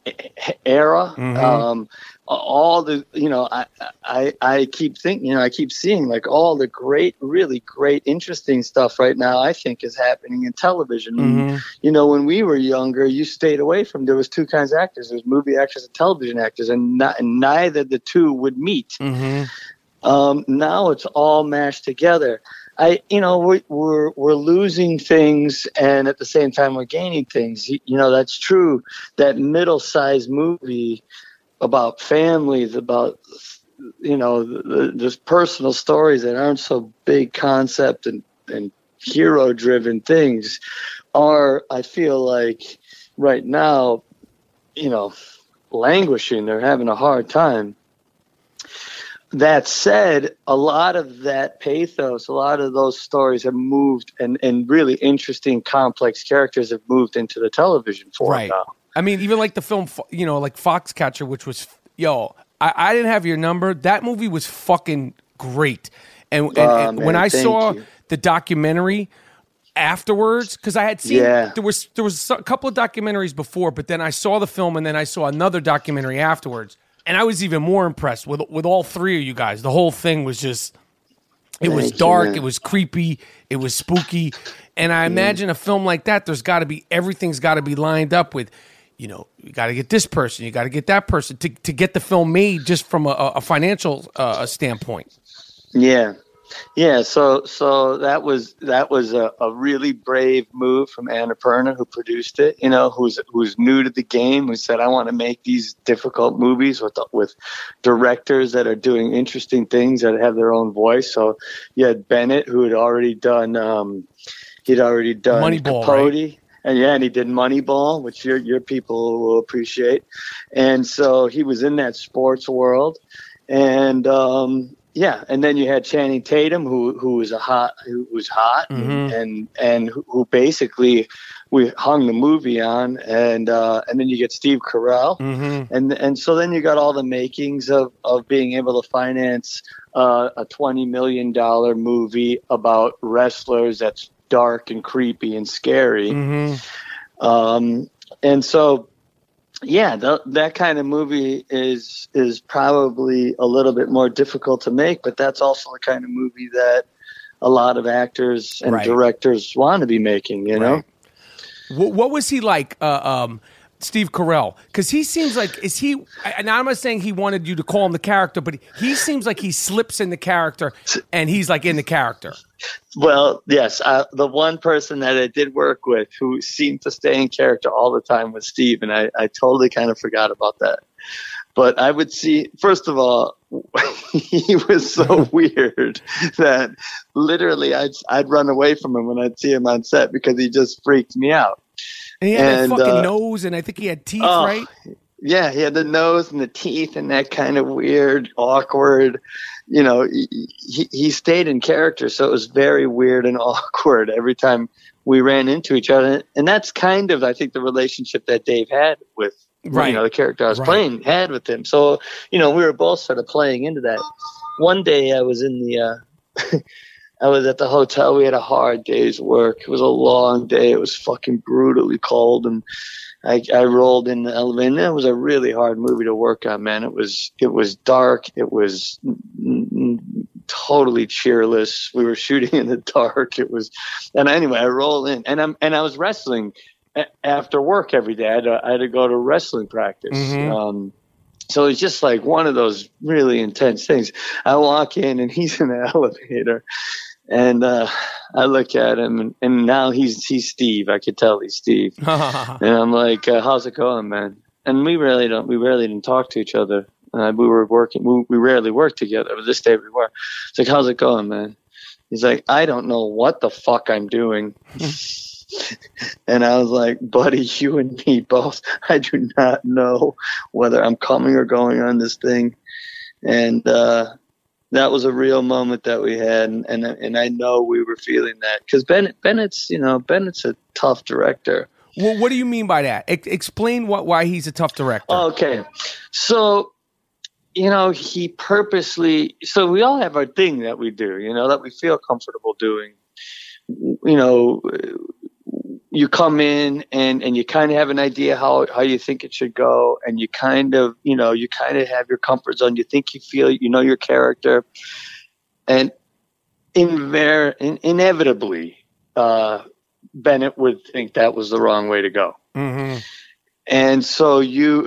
era. Mhm. Um, all the, you know, I, I, I keep thinking, you know, I keep seeing like all the great, really great, interesting stuff right now, I think is happening in television. Mhm. You know, when we were younger, you stayed away from, there was two kinds of actors. There was movie actors and television actors, and, not, and neither the two would meet. Mm-hmm. Um, now it's all mashed together. I, you know, we're, we're, we're losing things, and at the same time we're gaining things. You, you know, that's true. That middle-sized movie about families, about, you know, the, the, just personal stories that aren't so big concept and, and hero-driven things are, I feel like, right now, you know, languishing. They're having a hard time. That said, a lot of that pathos, a lot of those stories have moved, and, and really interesting, complex characters have moved into the television form Right. now. I mean, even like the film, you know, like Foxcatcher, which was, yo, I, I didn't have your number. That movie was fucking great. And, and, Oh, and man, when I thank saw you. the documentary afterwards, because I had seen, Yeah. there was there was a couple of documentaries before, but then I saw the film and then I saw another documentary afterwards. And I was even more impressed with with all three of you guys. The whole thing was just, it was Thank you, dark, man. it was creepy, it was spooky. And I imagine a film like that, there's got to be, everything's got to be lined up with, you know, you got to get this person, you got to get that person to, to get the film made just from a, a financial uh, standpoint. Yeah. Yeah, so so that was that was a, a really brave move from Annapurna, who produced it. You know, who's who's new to the game, who said, "I want to make these difficult movies with with directors that are doing interesting things that have their own voice." So you had Bennett, who had already done um, he'd already done Moneyball, Capote. right? And yeah, and he did Moneyball, which your your people will appreciate. And so he was in that sports world, and um, yeah, and then you had Channing Tatum, who who was a hot, who was hot, Mhm. and and who, who basically we hung the movie on, and uh, and then you get Steve Carell, Mm-hmm. and and so then you got all the makings of of being able to finance uh, a twenty million dollar movie about wrestlers that's dark and creepy and scary. Mm-hmm. Um, and so, yeah, th- that kind of movie is is probably a little bit more difficult to make, but that's also the kind of movie that a lot of actors and Right. directors want to be making, you know? Right. What, what was he like, uh, um, Steve Carell? Because he seems like, is he, and I'm not saying he wanted you to call him the character, but he seems like he slips in the character and he's like in the character. Well, yes, uh, the one person that I did work with who seemed to stay in character all the time was Steve, and I, I totally kind of forgot about that. But I would see, first of all, he was so weird that literally I'd, I'd run away from him when I'd see him on set because he just freaked me out. And he had And, that fucking uh, nose, and I think he had teeth, Oh, right? Yeah, he had the nose and the teeth and that kind of weird, awkward, you know, he, he stayed in character. So it was very weird and awkward every time we ran into each other. And that's kind of, I think, the relationship that Dave had with, right. you know, the character I was right. playing had with him. So, you know, we were both sort of playing into that. One day I was in the, uh, I was at the hotel. We had a hard day's work. It was a long day. It was fucking brutally cold. And I, I rolled in the elevator. And it was a really hard movie to work on, man. It was, it was dark. It was totally cheerless. We were shooting in the dark. It was, and anyway, I rolled in, and I'm, and I was wrestling a- after work every day. I had to, I had to go to wrestling practice. Mm-hmm. Um, so it's just like one of those really intense things. I walk in, and he's in the elevator. And uh, I look at him, and, and now he's he's Steve. I could tell he's Steve. And I'm like, uh, "How's it going, man?" And we really don't. We rarely didn't talk to each other. Uh, we were working. We, we rarely worked together. But this day we were. It's like, "How's it going, man?" He's like, "I don't know what the fuck I'm doing." And I was like, "Buddy, you and me both. I do not know whether I'm coming or going on this thing." And uh, that was a real moment that we had, and and, and I know we were feeling that because Bennett Bennett's you know Bennett's a tough director. Well, what do you mean by that? E- explain what why he's a tough director. Okay, so you know he purposely. So we all have our thing that we do, you know, that we feel comfortable doing. You know, you come in and, and you kind of have an idea how, how you think it should go. And you kind of, you know, you kind of have your comfort zone. You think you feel, you know, your character. And inver- in, inevitably, uh, Bennett would think that was the wrong way to go. Mm-hmm. And so you,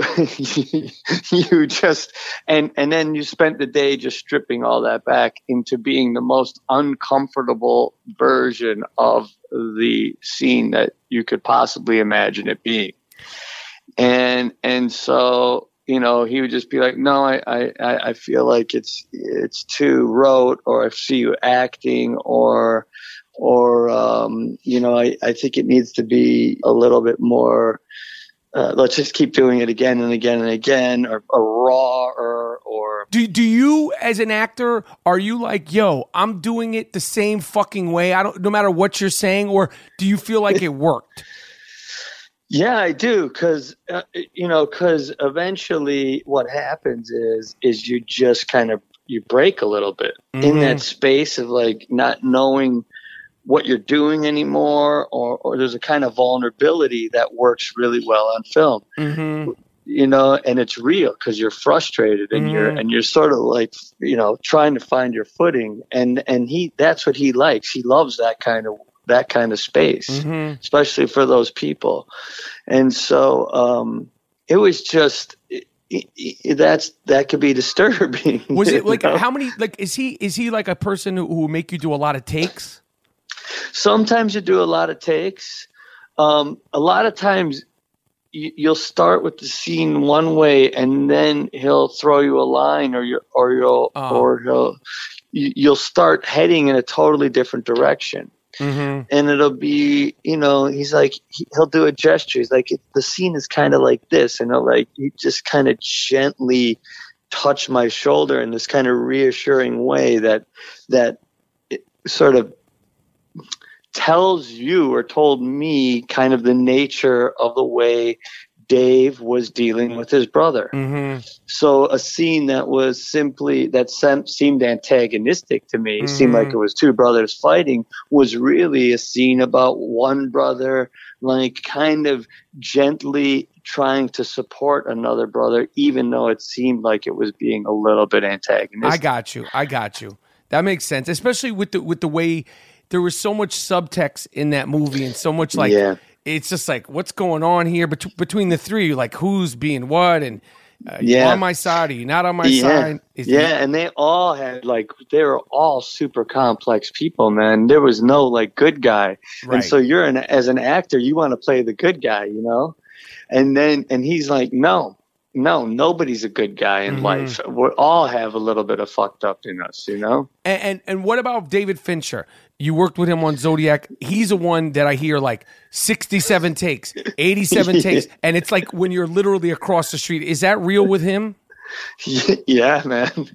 you just, and, and then you spent the day just stripping all that back into being the most uncomfortable version of the scene that you could possibly imagine it being. And, and so, you know, he would just be like, no, I, I, I feel like it's, it's too rote, or I see you acting, or, or, um, you know, I, I think it needs to be a little bit more, Uh, let's just keep doing it again and again and again, or, or raw, or, or. Do do you, as an actor, are you like, yo, I'm doing it the same fucking way? I don't, no matter what you're saying, or do you feel like it worked? Yeah, I do, because uh, you know, because eventually, what happens is, is you just kind of you break a little bit mm-hmm. in that space of like not knowing what you're doing anymore, or, or there's a kind of vulnerability that works really well on film, mm-hmm. you know, and it's real because you're frustrated and mm-hmm. you're, and you're sort of like, you know, trying to find your footing. And, and he, that's what he likes. He loves that kind of, that kind of space, mm-hmm. especially for those people. And so, um, it was just, it, it, that's, that could be disturbing. Was it like, know? how many, like, is he, is he like a person who, who will make you do a lot of takes? Sometimes you do a lot of takes. Um, a lot of times you, you'll start with the scene one way, and then he'll throw you a line, or you, or you'll, oh. or he'll, you, you'll start heading in a totally different direction. Mm-hmm. And it'll be, you know, he's like, he, he'll do a gesture. He's like, the scene is kind of like this, and he'll like, you just kind of gently touch my shoulder in this kind of reassuring way that that it sort of tells you, or told me, kind of the nature of the way Dave was dealing with his brother. Mm-hmm. So a scene that was simply, that sem- seemed antagonistic to me, mm-hmm. seemed like it was two brothers fighting, was really a scene about one brother, like kind of gently trying to support another brother, even though it seemed like it was being a little bit antagonistic. I got you. I got you. That makes sense, especially with the with the way there was so much subtext in that movie, and so much like yeah. it's just like, what's going on here Bet- between the three? Like, who's being what, and uh, yeah. you on my side? Are you not on my yeah. side? Is yeah, the- and they all had like they were all super complex people, man. There was no like good guy, right. and so you're an as an actor, you want to play the good guy, you know. And then and he's like, no. no, nobody's a good guy in Mhm. life. We all have a little bit of fucked up in us, you know? And, and and what about David Fincher? You worked with him on Zodiac. He's the one that I hear like sixty-seven takes, eighty-seven takes, and it's like when you're literally across the street. Is that real with him? Yeah, man.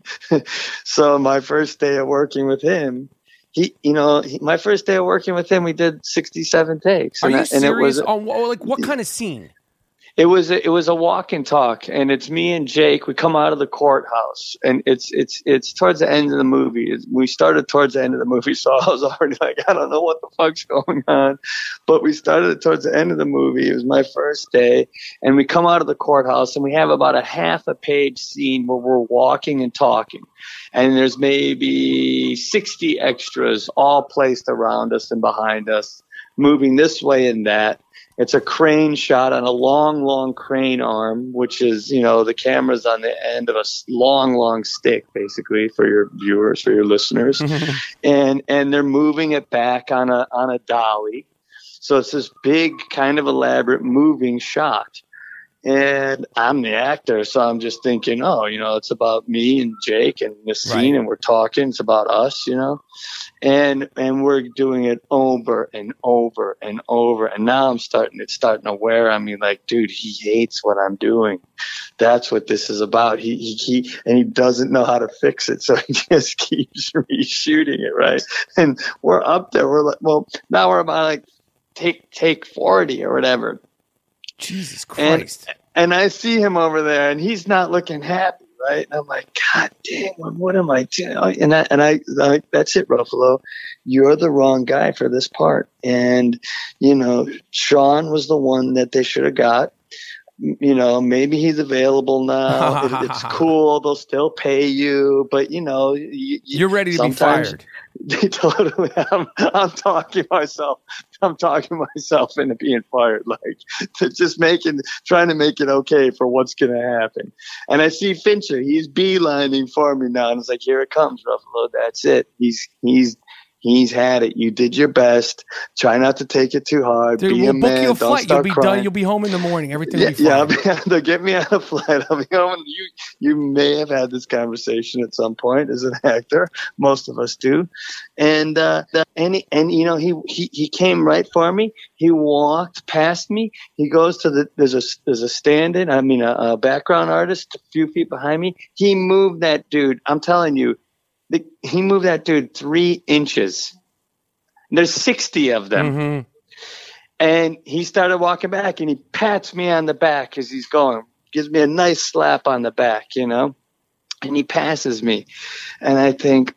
So my first day of working with him, he, you know, he, my first day of working with him, we did sixty-seven takes. Are and you I, serious? And it was, on what- like what kind of scene? It was a, it was a walk and talk, and it's me and Jake. We come out of the courthouse, and it's it's it's towards the end of the movie. We started towards the end of the movie, so I was already like, I don't know what the fuck's going on. But we started towards the end of the movie. It was my first day, and we come out of the courthouse, and we have about a half a page scene where we're walking and talking, and there's maybe sixty extras all placed around us and behind us, moving this way and that. It's a crane shot on a long, long crane arm, which is, you know, the camera's on the end of a s- long, long stick, basically, for your viewers, for your listeners. and and they're moving it back on a on a dolly. So it's this big, kind of elaborate moving shot. And I'm the actor, so I'm just thinking, oh, you know, it's about me and Jake and this scene, Right. and we're talking. It's about us, you know, and and we're doing it over and over and over. And now I'm starting, it's starting to wear on me. Like, dude, he hates what I'm doing. That's what this is about. He he, he and he doesn't know how to fix it, so he just keeps reshooting it, right? And we're up there. We're like, well, now we're about like take take forty or whatever. Jesus And, Christ. and I see him over there, and he's not looking happy, right? And I'm like, God damn, what, what am I doing? And I, and I, like, that's it, Ruffalo. You're the wrong guy for this part. And, you know, Sean was the one that they should have got. You know, maybe he's available now. It, it's cool. They'll still pay you. But, you know, you, you, You're ready to be sometimes- fired. Totally. I'm, I'm talking myself. I'm talking myself into being fired. Like, to just making, trying to make it okay for what's going to happen. And I see Fincher. He's beelining for me now, and it's like, here it comes, Ruffalo. That's it. He's he's he's had it. You did your best. Try not to take it too hard. Dude, be we'll a book man. you a Don't flight. You'll start be crying. done. You'll be home in the morning. Everything Yeah, will be yeah, fine. I'll be- they'll get me on a flight. I'll be home. You, you may have had this conversation at some point as an actor. Most of us do. And, uh, the, and, he, and, you know, he, he, he came right for me. He walked past me. He goes to the, there's a, there's a stand-in, I mean, a, a background artist a few feet behind me. He moved that dude. I'm telling you, the, he moved that dude three inches. There's sixty of them. Mhm. And he started walking back, and he pats me on the back as he's going, gives me a nice slap on the back, you know, and he passes me. And I think,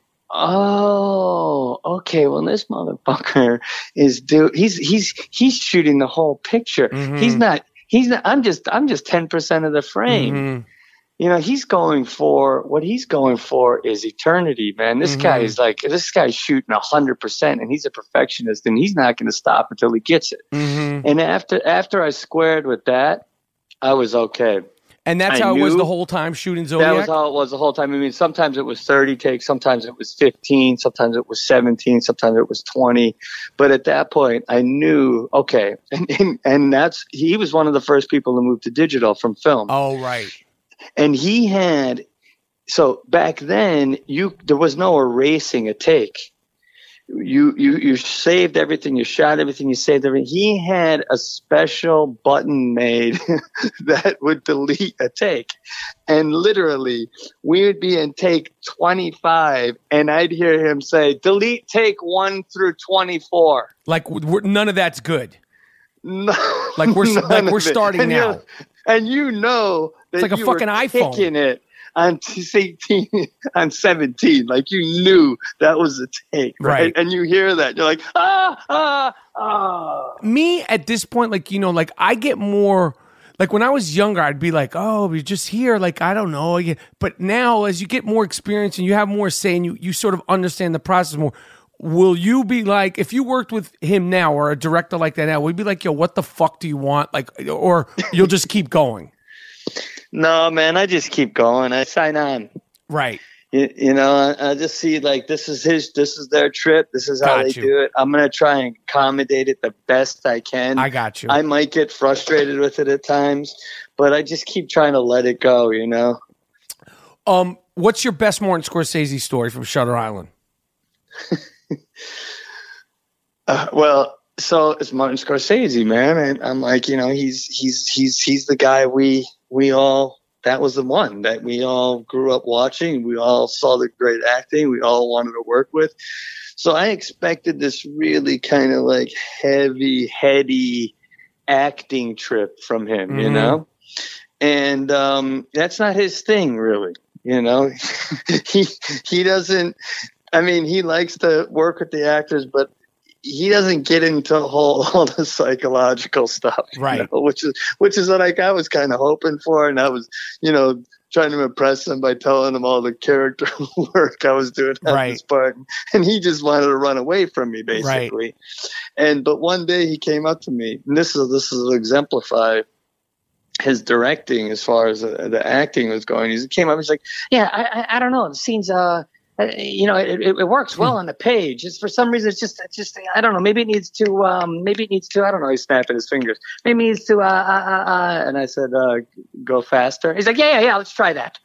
oh, okay, well, this motherfucker is do he's he's he's shooting the whole picture. Mhm. He's not he's not I'm just I'm just ten percent of the frame. Mhm. You know, he's going for what he's going for is eternity, man. This Mhm. guy is like, this guy's shooting a hundred percent, and he's a perfectionist, and he's not going to stop until he gets it. Mhm. And after after I squared with that, I was okay. And that's I how it was knew- the whole time shooting Zodiac? That was how it was the whole time. I mean, sometimes it was thirty takes, sometimes it was fifteen, sometimes it was seventeen, sometimes it was twenty. But at that point, I knew, okay, and and, and that's he was one of the first people to move to digital from film. Oh, right. And he had, so back then, you there was no erasing a take. You you you saved everything, you shot everything, you saved everything. He had a special button made that would delete a take. And literally, we would be in take twenty-five, and I'd hear him say, delete take one through twenty-four. Like, we're, none of that's good. No, Like, we're- none like, of we're it. starting and now. you're- And you know that It's like a you fucking were iPhone. kicking it on eighteen, on seventeen. Like, you knew that was a take, right? Right. And you hear that, you're like, ah, ah, ah. Me, at this point, like, you know, like, I get more... Like, when I was younger, I'd be like, oh, you're just here. Like, I don't know. But now, as you get more experience and you have more say and you, you sort of understand the process more, will you be like, if you worked with him now or a director like that now, would you be like, yo, what the fuck do you want? Like, or you'll just keep going? No, man, I just keep going. I sign on. Right. You, you know, I, I just see, like, this is his, this is their trip. This is how Got they you. do it. I'm going to try and accommodate it the best I can. I got you. I might get frustrated with it at times, but I just keep trying to let it go, you know? Um, what's your best Martin Scorsese story from Shutter Island? uh, well, so it's Martin Scorsese, man. And I'm like, you know, he's, he's, he's, he's the guy we, we all, that was the one that we all grew up watching. We all saw the great acting. We all wanted to work with. So I expected this really kind of like heavy, heady acting trip from him, mm-hmm. you know? And um, that's not his thing, really. You know, he he doesn't. I mean, he likes to work with the actors, but he doesn't get into whole all the psychological stuff, right? You know, which is which is what like I was kind of hoping for, and I was, you know, trying to impress him by telling him all the character work I was doing at right. this part, and he just wanted to run away from me, basically. Right. And but one day he came up to me, and this is this is exemplify his directing as far as the, the acting was going. He came up, he's like, yeah, I, I, I don't know. The scene's, uh, uh you know, it, it, it works well on the page. It's for some reason, it's just, it's just, I don't know. Maybe it needs to, um, maybe it needs to, I don't know. He's snapping his fingers. Maybe it needs to, uh, uh, uh, uh and I said, uh, go faster. He's like, yeah, yeah, yeah, let's try that.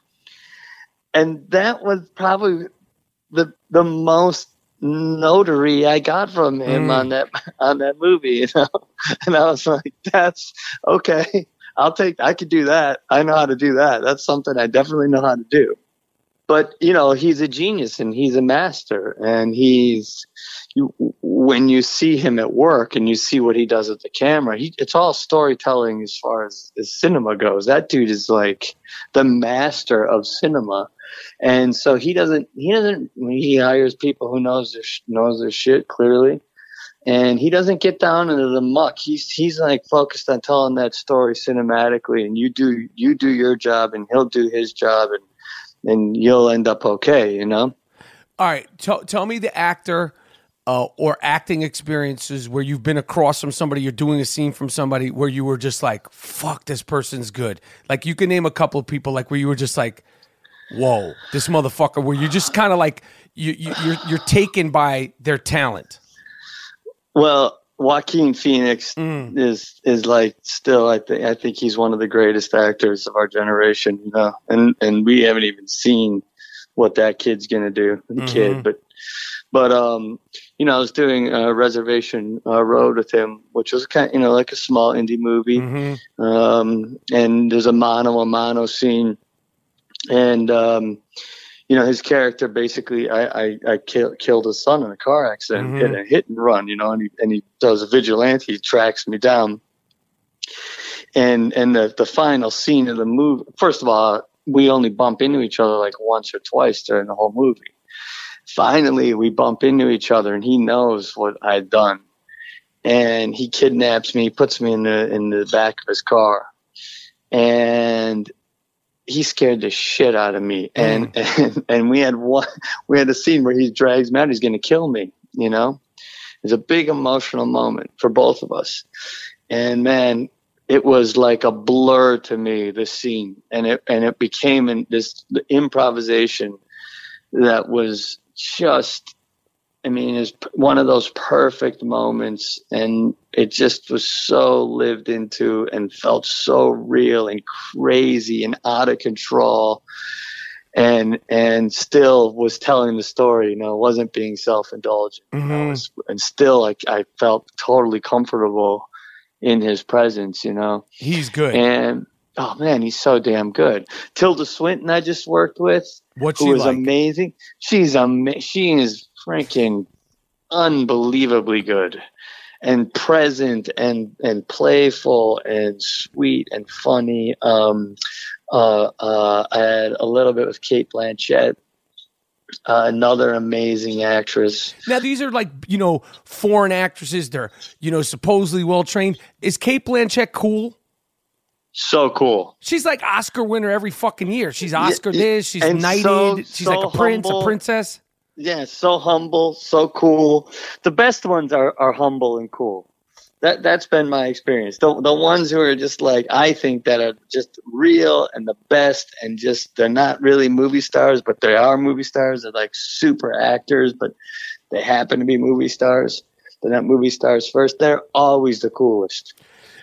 And that was probably the, the most notary I got from him mm. on that, on that movie, you know? And I was like, that's okay. I'll take, I could do that. I know how to do that. That's something I definitely know how to do. But, you know, he's a genius and he's a master. And he's, you, when you see him at work and you see what he does with the camera, he, it's all storytelling as far as, as cinema goes. That dude is like the master of cinema. And so he doesn't, he doesn't, he hires people who knows their, knows their shit clearly. And he doesn't get down into the muck. He's he's like focused on telling that story cinematically, and you do you do your job, and he'll do his job, and and you'll end up okay, you know. All right, tell tell me the actor uh, or acting experiences where you've been across from somebody, you're doing a scene from somebody where you were just like, "Fuck, this person's good." Like you can name a couple of people like where you were just like, "Whoa, this motherfucker." Where you just kind of like you, you you're you're taken by their talent. Well, Joaquin Phoenix mm. is is like still I think I think he's one of the greatest actors of our generation, you know. And and we haven't even seen what that kid's gonna do, the mm-hmm. kid. But but um, you know, I was doing a Reservation uh, Road with him, which was kind of, you know, like a small indie movie. Mm-hmm. Um, and there's a mano a mano scene, and um. You know, his character basically, I, I, I kill, killed his son in a car accident, mm-hmm. hit a hit and run, you know, and he, and he does a vigilante, he tracks me down. And, and the, the final scene of the movie, first of all, we only bump into each other like once or twice during the whole movie. Finally, we bump into each other and he knows what I'd done. And he kidnaps me, puts me in the, in the back of his car. And he scared the shit out of me. And, mm. and, and we had one, we had a scene where he drags me out. He's going to kill me. You know, it's a big emotional moment for both of us. And man, it was like a blur to me, the scene. And it, and it became in this the improvisation that was just, I mean, it's one of those perfect moments, and it just was so lived into and felt so real and crazy and out of control, and and still was telling the story. You know, it wasn't being self-indulgent. Mm-hmm. You know, was, and still, like I felt totally comfortable in his presence. You know, he's good. And oh man, he's so damn good. Tilda Swinton, I just worked with, What's who she was like? amazing. She's amazing. She is freaking unbelievably good and present and and playful and sweet and funny. Um, uh, uh, I had a little bit with Cate Blanchett, uh, another amazing actress. Now these are like, you know, foreign actresses. They're, you know, supposedly well trained. Is Cate Blanchett cool? So cool. She's like Oscar winner every fucking year. She's Oscar yeah, this. She's and knighted. So, she's so like a prince, humble. a princess. Yeah, so humble, so cool. The best ones are, are humble and cool. That that's been my experience. The the ones who are just like, I think that are just real and the best, and just they're not really movie stars, but they are movie stars. They're like super actors, but they happen to be movie stars. They're not movie stars first. They're always the coolest.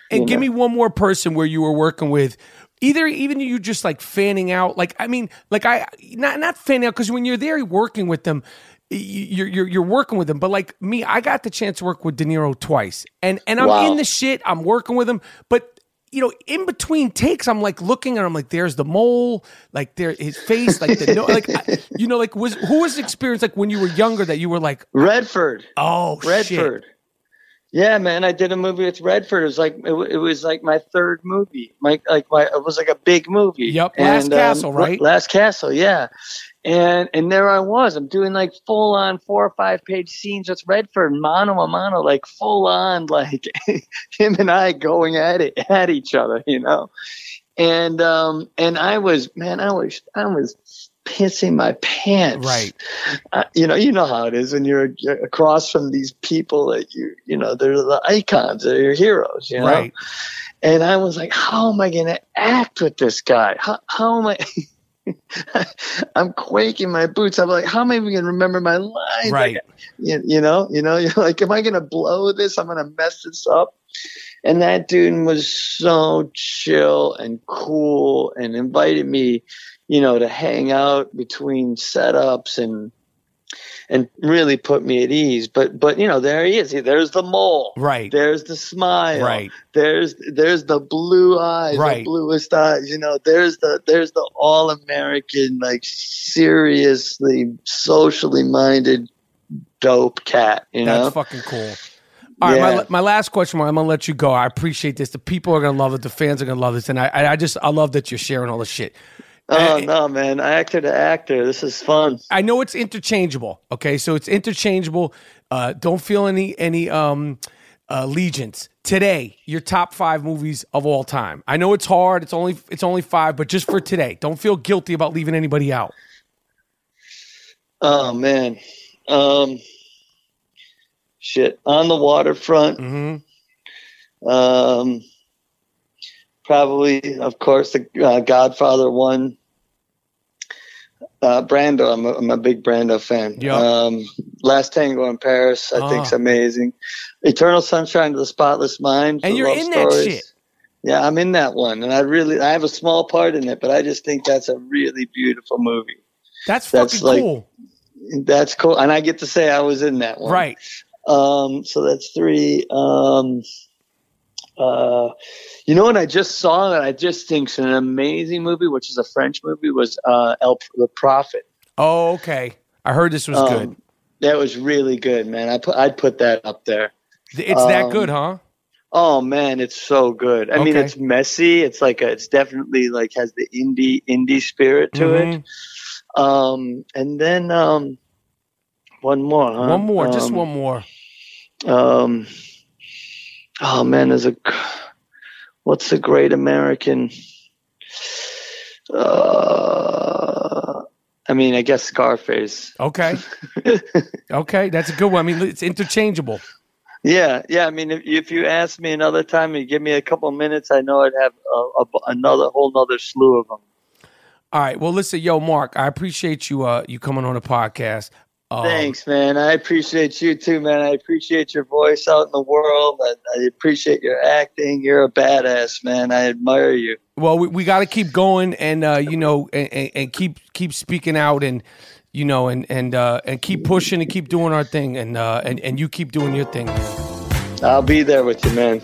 And you give know? me one more person where you were working with. Either even you just like fanning out, like I mean, like I not not fanning out because when you're there working with them, you're you're you're working with them. But like me, I got the chance to work with De Niro twice, and and I'm Wow. in the shit. I'm working with him, but you know, in between takes, I'm like looking and I'm like, there's the mole, like there his face, like the no, like I, you know, like was who was the experience like when you were younger that you were like Redford? Oh, Redford. shit. Yeah, man, I did a movie with Redford. It was like it, it was like my third movie. My like my it was like a big movie. Yep, Last and, Castle, um, right? Last Castle, yeah. And and there I was. I'm doing like full on four or five page scenes with Redford, mano a mano, like full on, like him and I going at it at each other, you know. And um and I was man, I was I was pissing my pants. Right. Uh, you know, you know how it is when you're, you're across from these people that you, you know, they're the icons, they're your heroes, you know? Right. And I was like, how am I going to act with this guy? How, how am I? I'm quaking my boots. I'm like, how am I even going to remember my lines? Right. Like, you, you know, you know, you're like, am I going to blow this? I'm going to mess this up. And that dude was so chill and cool and invited me, you know, to hang out between setups and and really put me at ease. But but you know, there he is. There's the mole. Right. There's the smile. Right. There's there's the blue eyes, Right. the bluest eyes. You know, there's the there's the all American, like seriously socially minded dope cat. You know, That's fucking cool. All right, Yeah. my, my last question, I'm gonna let you go. I appreciate this. The people are gonna love it. The fans are gonna love this, and I, I just, I love that you're sharing all this shit. Oh Uh, no, man! Actor to actor, this is fun. I know it's interchangeable. Okay, so it's interchangeable. Uh, don't feel any any um, uh, allegiance. Today, your top five movies of all time. I know it's hard. It's only it's only five, but just for today, don't feel guilty about leaving anybody out. Oh man, um, shit. On the Waterfront. Mm-hmm. Um, probably, of course, the uh, Godfather one. Uh, Brando, I'm a, I'm a big Brando fan. Yeah. Um, Last Tango in Paris, I Ah. think's amazing. Eternal Sunshine of the Spotless Mind. And for you're love in that stories. shit. Yeah, I'm in that one, and I really, I have a small part in it, but I just think that's a really beautiful movie. That's That's fucking like- cool. That's cool, and I get to say I was in that one. Right. Um, so that's three. Um, uh, you know what I just saw that I just think's an amazing movie, which is a French movie, was uh, El the Prophet. Oh, okay. I heard this was Um, good. That was really good, man. I put I'd put that up there. It's that um, good, huh? Oh man, it's so good. I mean, Okay. it's messy. It's like a, it's definitely like has the indie indie spirit to Mhm. it. Um, and then um, one more. Huh? One more, just Um, one more. Um, oh man, there's a what's the great American? Uh, I mean, I guess Scarface. Okay. Okay, that's a good one. I mean, it's interchangeable. Yeah, yeah. I mean, if, if you ask me another time and you give me a couple minutes, I know I'd have a, a, another whole nother slew of them. All right. Well, listen, yo, Mark, I appreciate you uh, you coming on the podcast. Um, Thanks, man. I appreciate you too, man. I appreciate your voice out in the world. I, I appreciate your acting. You're a badass, man. I admire you. Well, we, we got to keep going, and uh, you know, and, and, and keep keep speaking out, and you know, and and uh, and keep pushing and keep doing our thing, and uh, and and you keep doing your thing, man. I'll be there with you, man.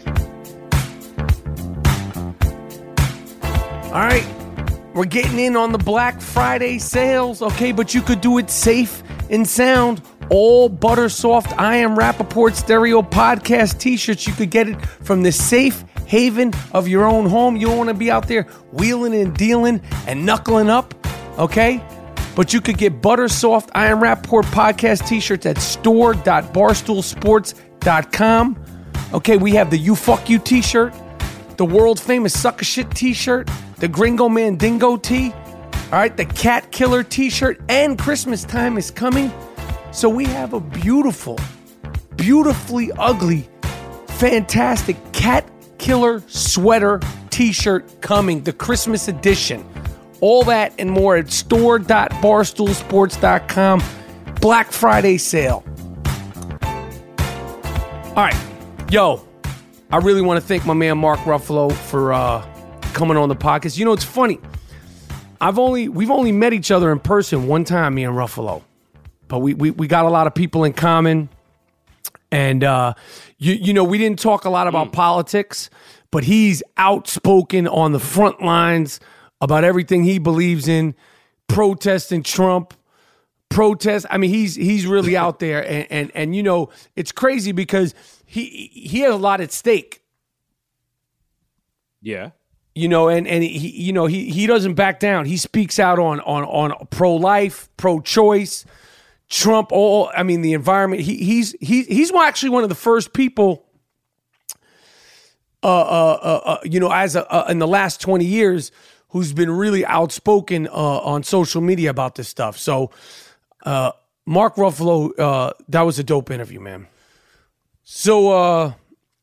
All right, we're getting in on the Black Friday sales, okay? But you could do it safe and sound. All butter soft I Am Rappaport stereo podcast t-shirts. You could get it from the safe haven of your own home. You don't want to be out there wheeling and dealing and knuckling up, okay? But you could get butter soft I Am Rappaport podcast t-shirts at store dot barstool sports dot com. Okay, we have the You Fuck You t-shirt, the world famous Sucker Shit t-shirt, the Gringo Mandingo tee, all right, the Cat Killer t-shirt, and Christmas time is coming. So we have a beautiful, beautifully ugly, fantastic Cat Killer sweater t-shirt coming, the Christmas edition. All that and more at store dot barstool sports dot com. Black Friday sale. All right, yo, I really want to thank my man Mark Ruffalo for uh, coming on the podcast. You know, it's funny. I've only we've only met each other in person one time, me and Ruffalo, but we we, we got a lot of people in common, and uh, you you know we didn't talk a lot about mm. politics, but he's outspoken on the front lines about everything he believes in, protesting Trump, protest. I mean, he's he's really out there, and and and you know it's crazy because he he has a lot at stake. Yeah. You know, and, and he, you know, he, he doesn't back down. He speaks out on on on pro-life, pro-choice, Trump. All I mean, the environment. He he's he, he's actually one of the first people. Uh, uh, uh, uh you know, as a, uh, in the last twenty years, who's been really outspoken uh, on social media about this stuff. So, uh, Mark Ruffalo, uh, that was a dope interview, man. So. Uh,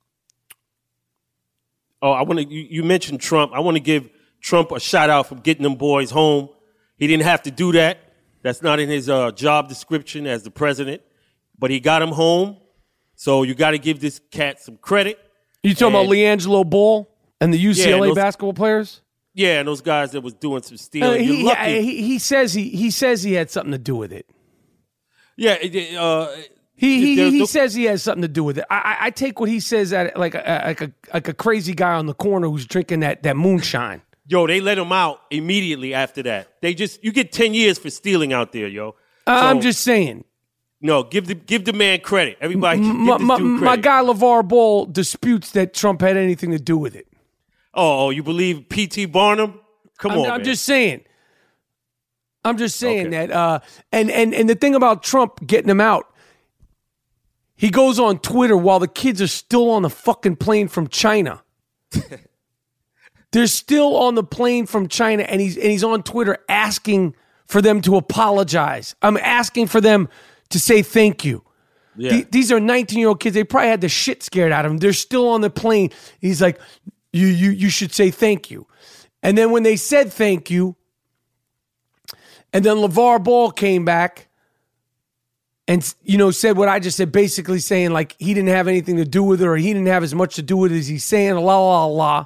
Oh, I want to. You, you mentioned Trump. I want to give Trump a shout out for getting them boys home. He didn't have to do that. That's not in his uh, job description as the president. But he got them home. So you got to give this cat some credit. You talking and, about LiAngelo Ball and the U C L A yeah, those, basketball players? Yeah, and those guys that was doing some stealing. Uh, he, You're lucky. he, he says he he says he had something to do with it. Yeah. It, uh, He he, he no, says he has something to do with it. I I, I take what he says at like a, like a like a crazy guy on the corner who's drinking that, that moonshine. Yo, they let him out immediately after that. They just you get ten years for stealing out there, yo. Uh, so, I'm just saying. No, give the give the man credit. Everybody, give my, this my, dude credit. my guy LeVar Ball disputes that Trump had anything to do with it. Oh, you believe P T Barnum? Come I'm, on, I'm man. just saying. I'm just saying Okay. that. Uh, and and and the thing about Trump getting him out. He goes on Twitter while the kids are still on the fucking plane from China. They're still on the plane from China, and he's and he's on Twitter asking for them to apologize. I'm asking for them to say thank you. Yeah. Th- these are nineteen-year-old kids. They probably had the shit scared out of them. They're still on the plane. He's like, you you you should say thank you. And then when they said thank you, and then LeVar Ball came back. And, you know, said what I just said, basically saying, like, he didn't have anything to do with it or he didn't have as much to do with it as he's saying, la, la, la.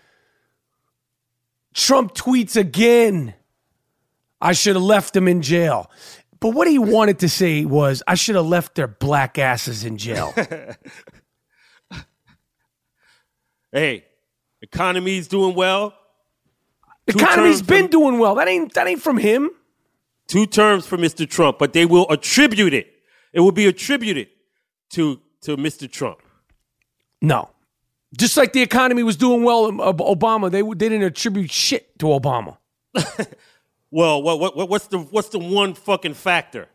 Trump tweets again, I should have left him in jail. But what he wanted to say was, I should have left their black asses in jail. Hey, economy's doing well. The economy's been from, doing well. That ain't that ain't from him. Two terms for Mister Trump, but they will attribute it. It will be attributed to to Mister Trump. No. Just like the economy was doing well in Obama, they, they didn't attribute shit to Obama. Well, what, what what's the what's the one fucking factor?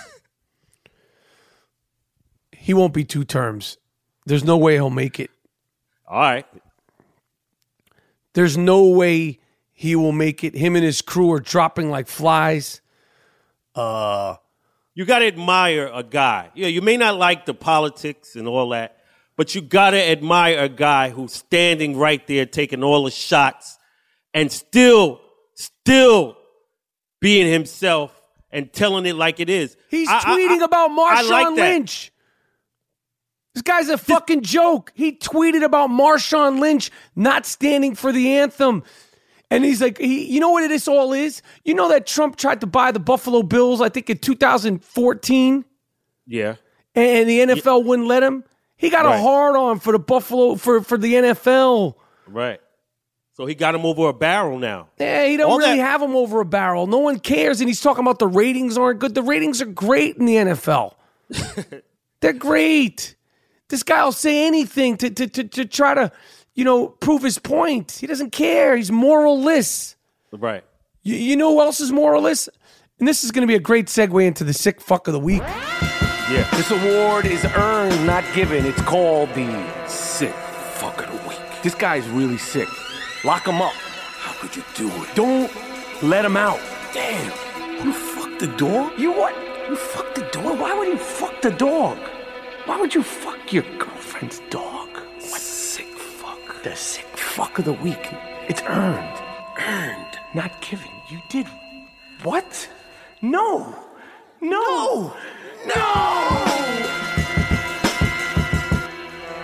He won't be two terms. There's no way he'll make it. All right. There's no way he will make it. Him and his crew are dropping like flies. Uh, you got to admire a guy. Yeah, you may not like the politics and all that, but you got to admire a guy who's standing right there taking all the shots and still, still being himself and telling it like it is. He's I, tweeting I, about Marshawn like Lynch. This guy's a fucking joke. He tweeted about Marshawn Lynch not standing for the anthem. And he's like, he, you know what this all is? You know that Trump tried to buy the Buffalo Bills, I think in two thousand fourteen? Yeah. And the N F L yeah. wouldn't let him? He got right. a hard on for the Buffalo, for, for the N F L. Right. So he got him over a barrel now. Yeah, he don't all really that- have him over a barrel. No one cares. And he's talking about the ratings aren't good. The ratings are great in the N F L. They're great. This guy will say anything to, to, to, to try to, you know, prove his point. He doesn't care. He's moralless. Right. You, you know who else is moralless? And this is going to be a great segue into the sick fuck of the week. Yeah. This award is earned, not given. It's called the sick fuck of the week. This guy's really sick. Lock him up. How could you do it? Don't let him out. Damn. You fucked the dog? You what? You fucked the dog? Why would you fuck the dog? Why would you fuck your girlfriend's dog? What sick fuck? The sick fuck of the week. It's earned. Earned. Not given. You did. What? No. No. No.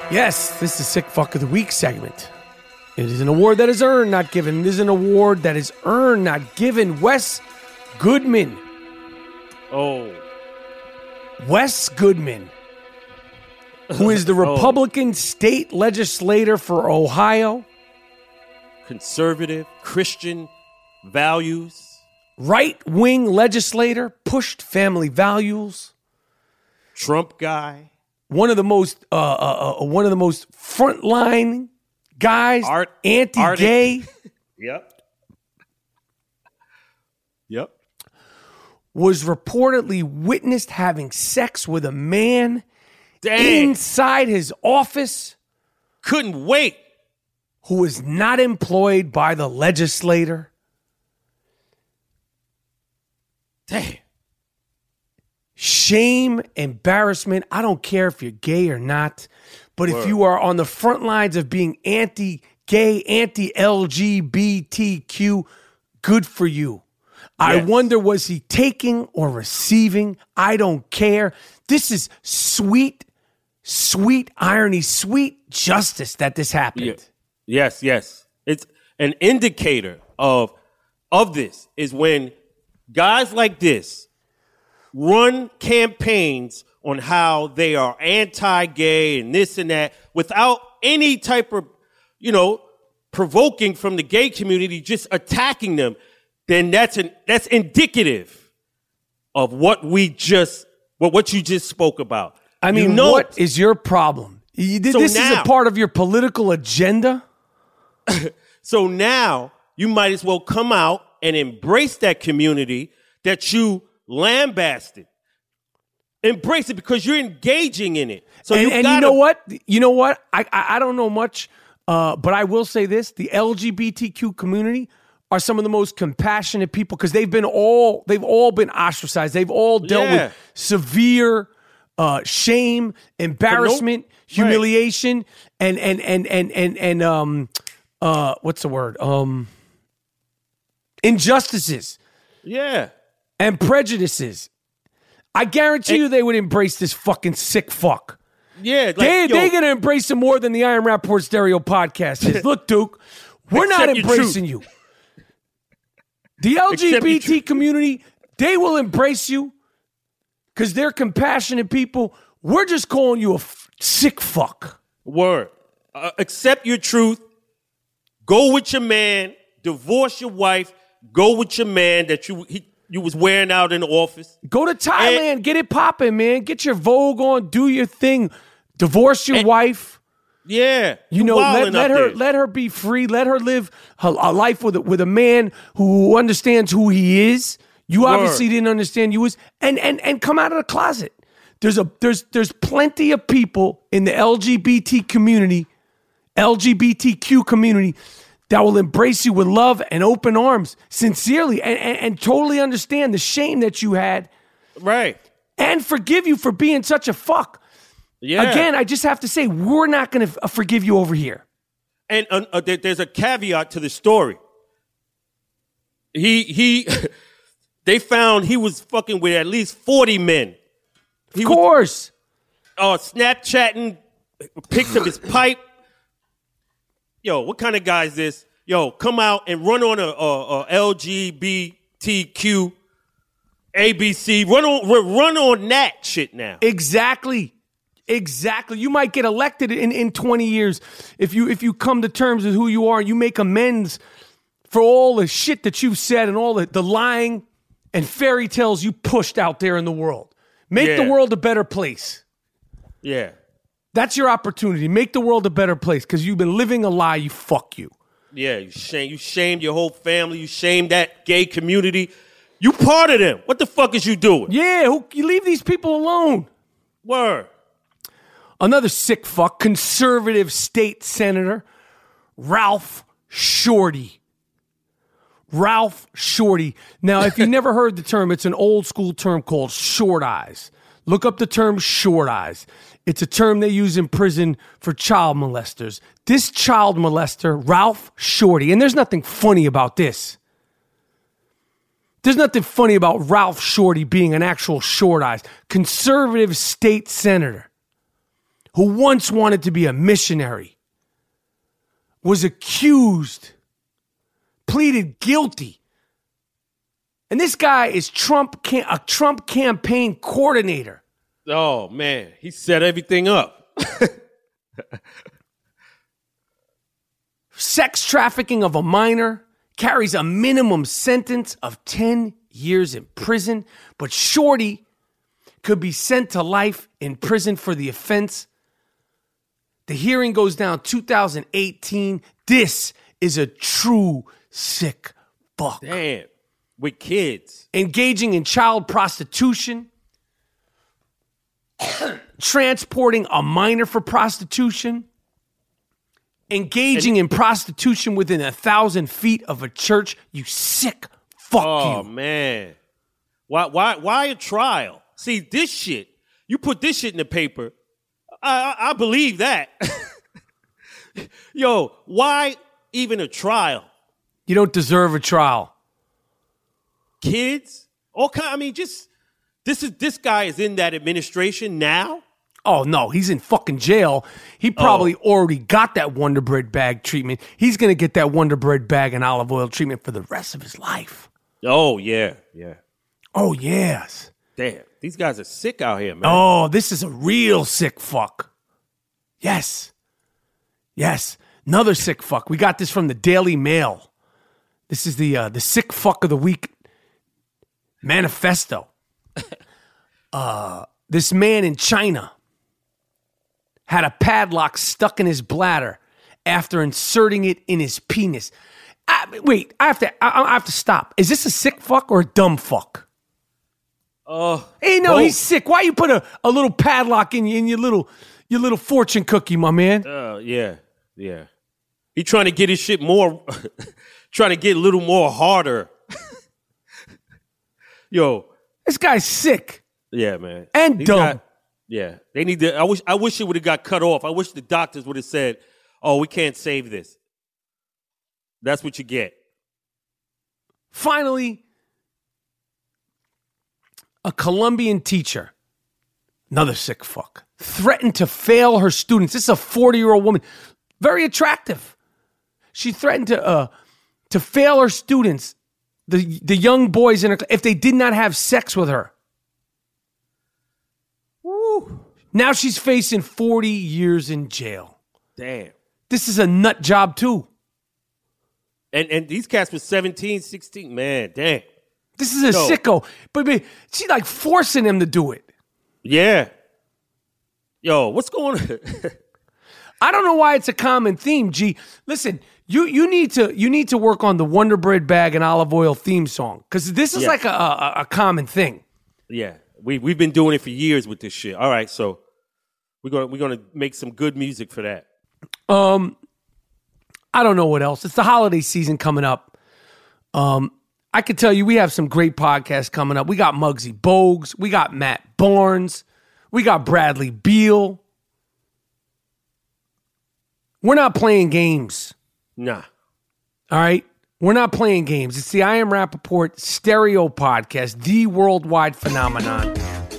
Yes, this is Sick Fuck of the Week segment. It is an award that is earned, not given. It is an award that is earned, not given. Wes Goodman. Oh. Wes Goodman, who is the Republican oh. state legislator for Ohio. Conservative, Christian values. Right-wing legislator, pushed family values. Trump guy. One of the most, uh, uh, uh, one of the most frontline guys, Art, anti-gay. Arctic. Yep. Yep. Was reportedly witnessed having sex with a man Dang. inside his office. Couldn't wait. Who was not employed by the legislator. Damn. Shame, embarrassment. I don't care if you're gay or not, but Word. if you are on the front lines of being anti-gay, anti-L G B T Q, good for you. Yes. I wonder, was he taking or receiving? I don't care. This is sweet, sweet irony, sweet justice that this happened. Yeah. Yes, yes. It's an indicator of, of this is when guys like this run campaigns on how they are anti-gay and this and that without any type of, you know, provoking from the gay community, just attacking them, then that's an that's indicative of what we just what what you just spoke about. I mean, you know, what is your problem? You, So this now- is a part of your political agenda? So now you might as well come out and embrace that community that you lambasted. Embrace it because you're engaging in it. So and you, and gotta, you know what? You know what? I I, I don't know much, uh, but I will say this: the L G B T Q community are some of the most compassionate people because they've been all they've all been ostracized. They've all dealt Yeah. with severe uh, shame, embarrassment, Right. humiliation, and and and and and and um uh what's the word? Um injustices. Yeah. And prejudices. I guarantee And- you they would embrace this fucking sick fuck. Yeah. Like, They, yo, they're going to embrace him more than the Iron Rapport Stereo podcast is. Look, Duke, we're not Accept your embracing you. The L G B Accept your T community, they will embrace you because they're compassionate people. We're just calling you a f- sick fuck. Word. Uh, accept your truth. Go with your man. Divorce your wife. Go with your man that you he, you was wearing out in the office. Go to Thailand, And- get it popping, man. Get your Vogue on, do your thing. Divorce your And- wife. Yeah. You know, let, wildin' let up her there. let her be free. Let her live her, a life with a, with a man who understands who he is. You Word. obviously didn't understand you was, and and and come out of the closet. There's a there's there's plenty of people in the L G B T community, L G B T Q community, that will embrace you with love and open arms, sincerely, and, and, and totally understand the shame that you had, Right. and forgive you for being such a fuck. Yeah. Again, I just have to say, we're not going to forgive you over here. And uh, uh, there, there's a caveat to the story. He he, they found he was fucking with at least forty men. He Of course. was uh, Snapchatting pics of his pipe. Yo, what kind of guy is this? Yo, come out and run on a, a, a L G B T Q A B C. Run on run on that shit now. Exactly. Exactly. You might get elected in, in twenty years if you if you come to terms with who you are and you make amends for all the shit that you've said and all the, the lying and fairy tales you pushed out there in the world. Make Yeah. the world a better place. Yeah. That's your opportunity. Make the world a better place because you've been living a lie, you fuck you. Yeah, you shame you shamed your whole family, you shamed that gay community. You part of them. What the fuck is you doing? Yeah, who, you leave these people alone. Word. Another sick fuck, conservative state senator, Ralph Shorty. Ralph Shorty. Now, if you never heard the term, it's an old school term called short eyes. Look up the term short eyes. It's a term they use in prison for child molesters. This child molester, Ralph Shorty, and there's nothing funny about this. There's nothing funny about Ralph Shorty being an actual short eyes. Conservative state senator who once wanted to be a missionary, was accused, pleaded guilty. And this guy is Trump cam- a Trump campaign coordinator. Oh, man. He set everything up. Sex trafficking of a minor, carries a minimum sentence of ten years in prison, but Shorty could be sent to life in prison for the offense. The hearing goes down two thousand eighteen. This is a true sick fuck. Damn. With kids. Engaging in child prostitution. Transporting a minor for prostitution. Engaging in prostitution within a thousand feet of a church. You sick fuck oh, you. Oh, man. Why, why, why a trial? See, this shit, you put this shit in the paper, I, I, I believe that. Yo, why even a trial? You don't deserve a trial. Kids? All kind, I mean, just, this is this guy is in that administration now? Oh, no, he's in fucking jail. He probably oh. already got that Wonder Bread bag treatment. He's going to get that Wonder Bread bag and olive oil treatment for the rest of his life. Oh, yeah, yeah. Oh, yes. Damn, these guys are sick out here, man. Oh, this is a real sick fuck. Yes. Yes. Another sick fuck. We got this from the Daily Mail. This is the uh, the sick fuck of the week manifesto. uh, this man in China had a padlock stuck in his bladder after inserting it in his penis. I, wait, I have to. I, I have to stop. Is this a sick fuck or a dumb fuck? Oh, uh, hey, no, both. He's sick. Why you put a, a little padlock in, in your little your little fortune cookie, my man? Uh, yeah, yeah. He trying to get his shit more, trying to get a little more harder. Yo, this guy's sick. Yeah, man, and He's dumb. Got, yeah, they need to. I wish. I wish it would have got cut off. I wish the doctors would have said, "Oh, we can't save this." That's what you get. Finally, a Colombian teacher, another sick fuck, threatened to fail her students. This is a forty-year-old woman, very attractive. She threatened to uh, to fail her students, the the young boys in her, if they did not have sex with her. Woo. Now she's facing forty years in jail. Damn. This is a nut job too. And and these cats were seventeen, sixteen. Man, damn. This is a Yo. sicko. But, but she's like forcing him to do it. Yeah. Yo, what's going on? I don't know why it's a common theme, G. Listen, you you need to you need to work on the Wonder Bread bag and olive oil theme song. Because this is yeah. like a, a, a common thing. Yeah. We we've been doing it for years with this shit. All right, so we're gonna we're gonna make some good music for that. Um I don't know what else. It's the holiday season coming up. Um, I can tell you we have some great podcasts coming up. We got Muggsy Bogues. We got Matt Barnes. We got Bradley Beal. We're not playing games. Nah. All right? We're not playing games. It's the I Am Rappaport Stereo Podcast, the worldwide phenomenon.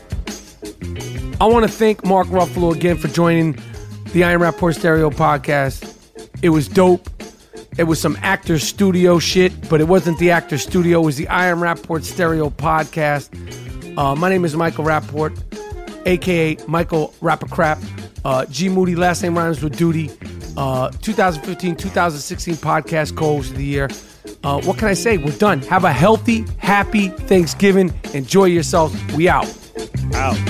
I want to thank Mark Ruffalo again for joining the I Am Rappaport Stereo Podcast. It was dope. It was some actor studio shit, but it wasn't the actor studio. It was the I Am Rappaport Stereo Podcast. Uh, my name is Michael Rappaport, a k a. Michael Rappacrap. Uh, G Moody, last name rhymes with Duty. Uh, twenty fifteen twenty sixteen Podcast Co-host of the Year. Uh, what can I say? We're done. Have a healthy, happy Thanksgiving. Enjoy yourselves. We out. Out.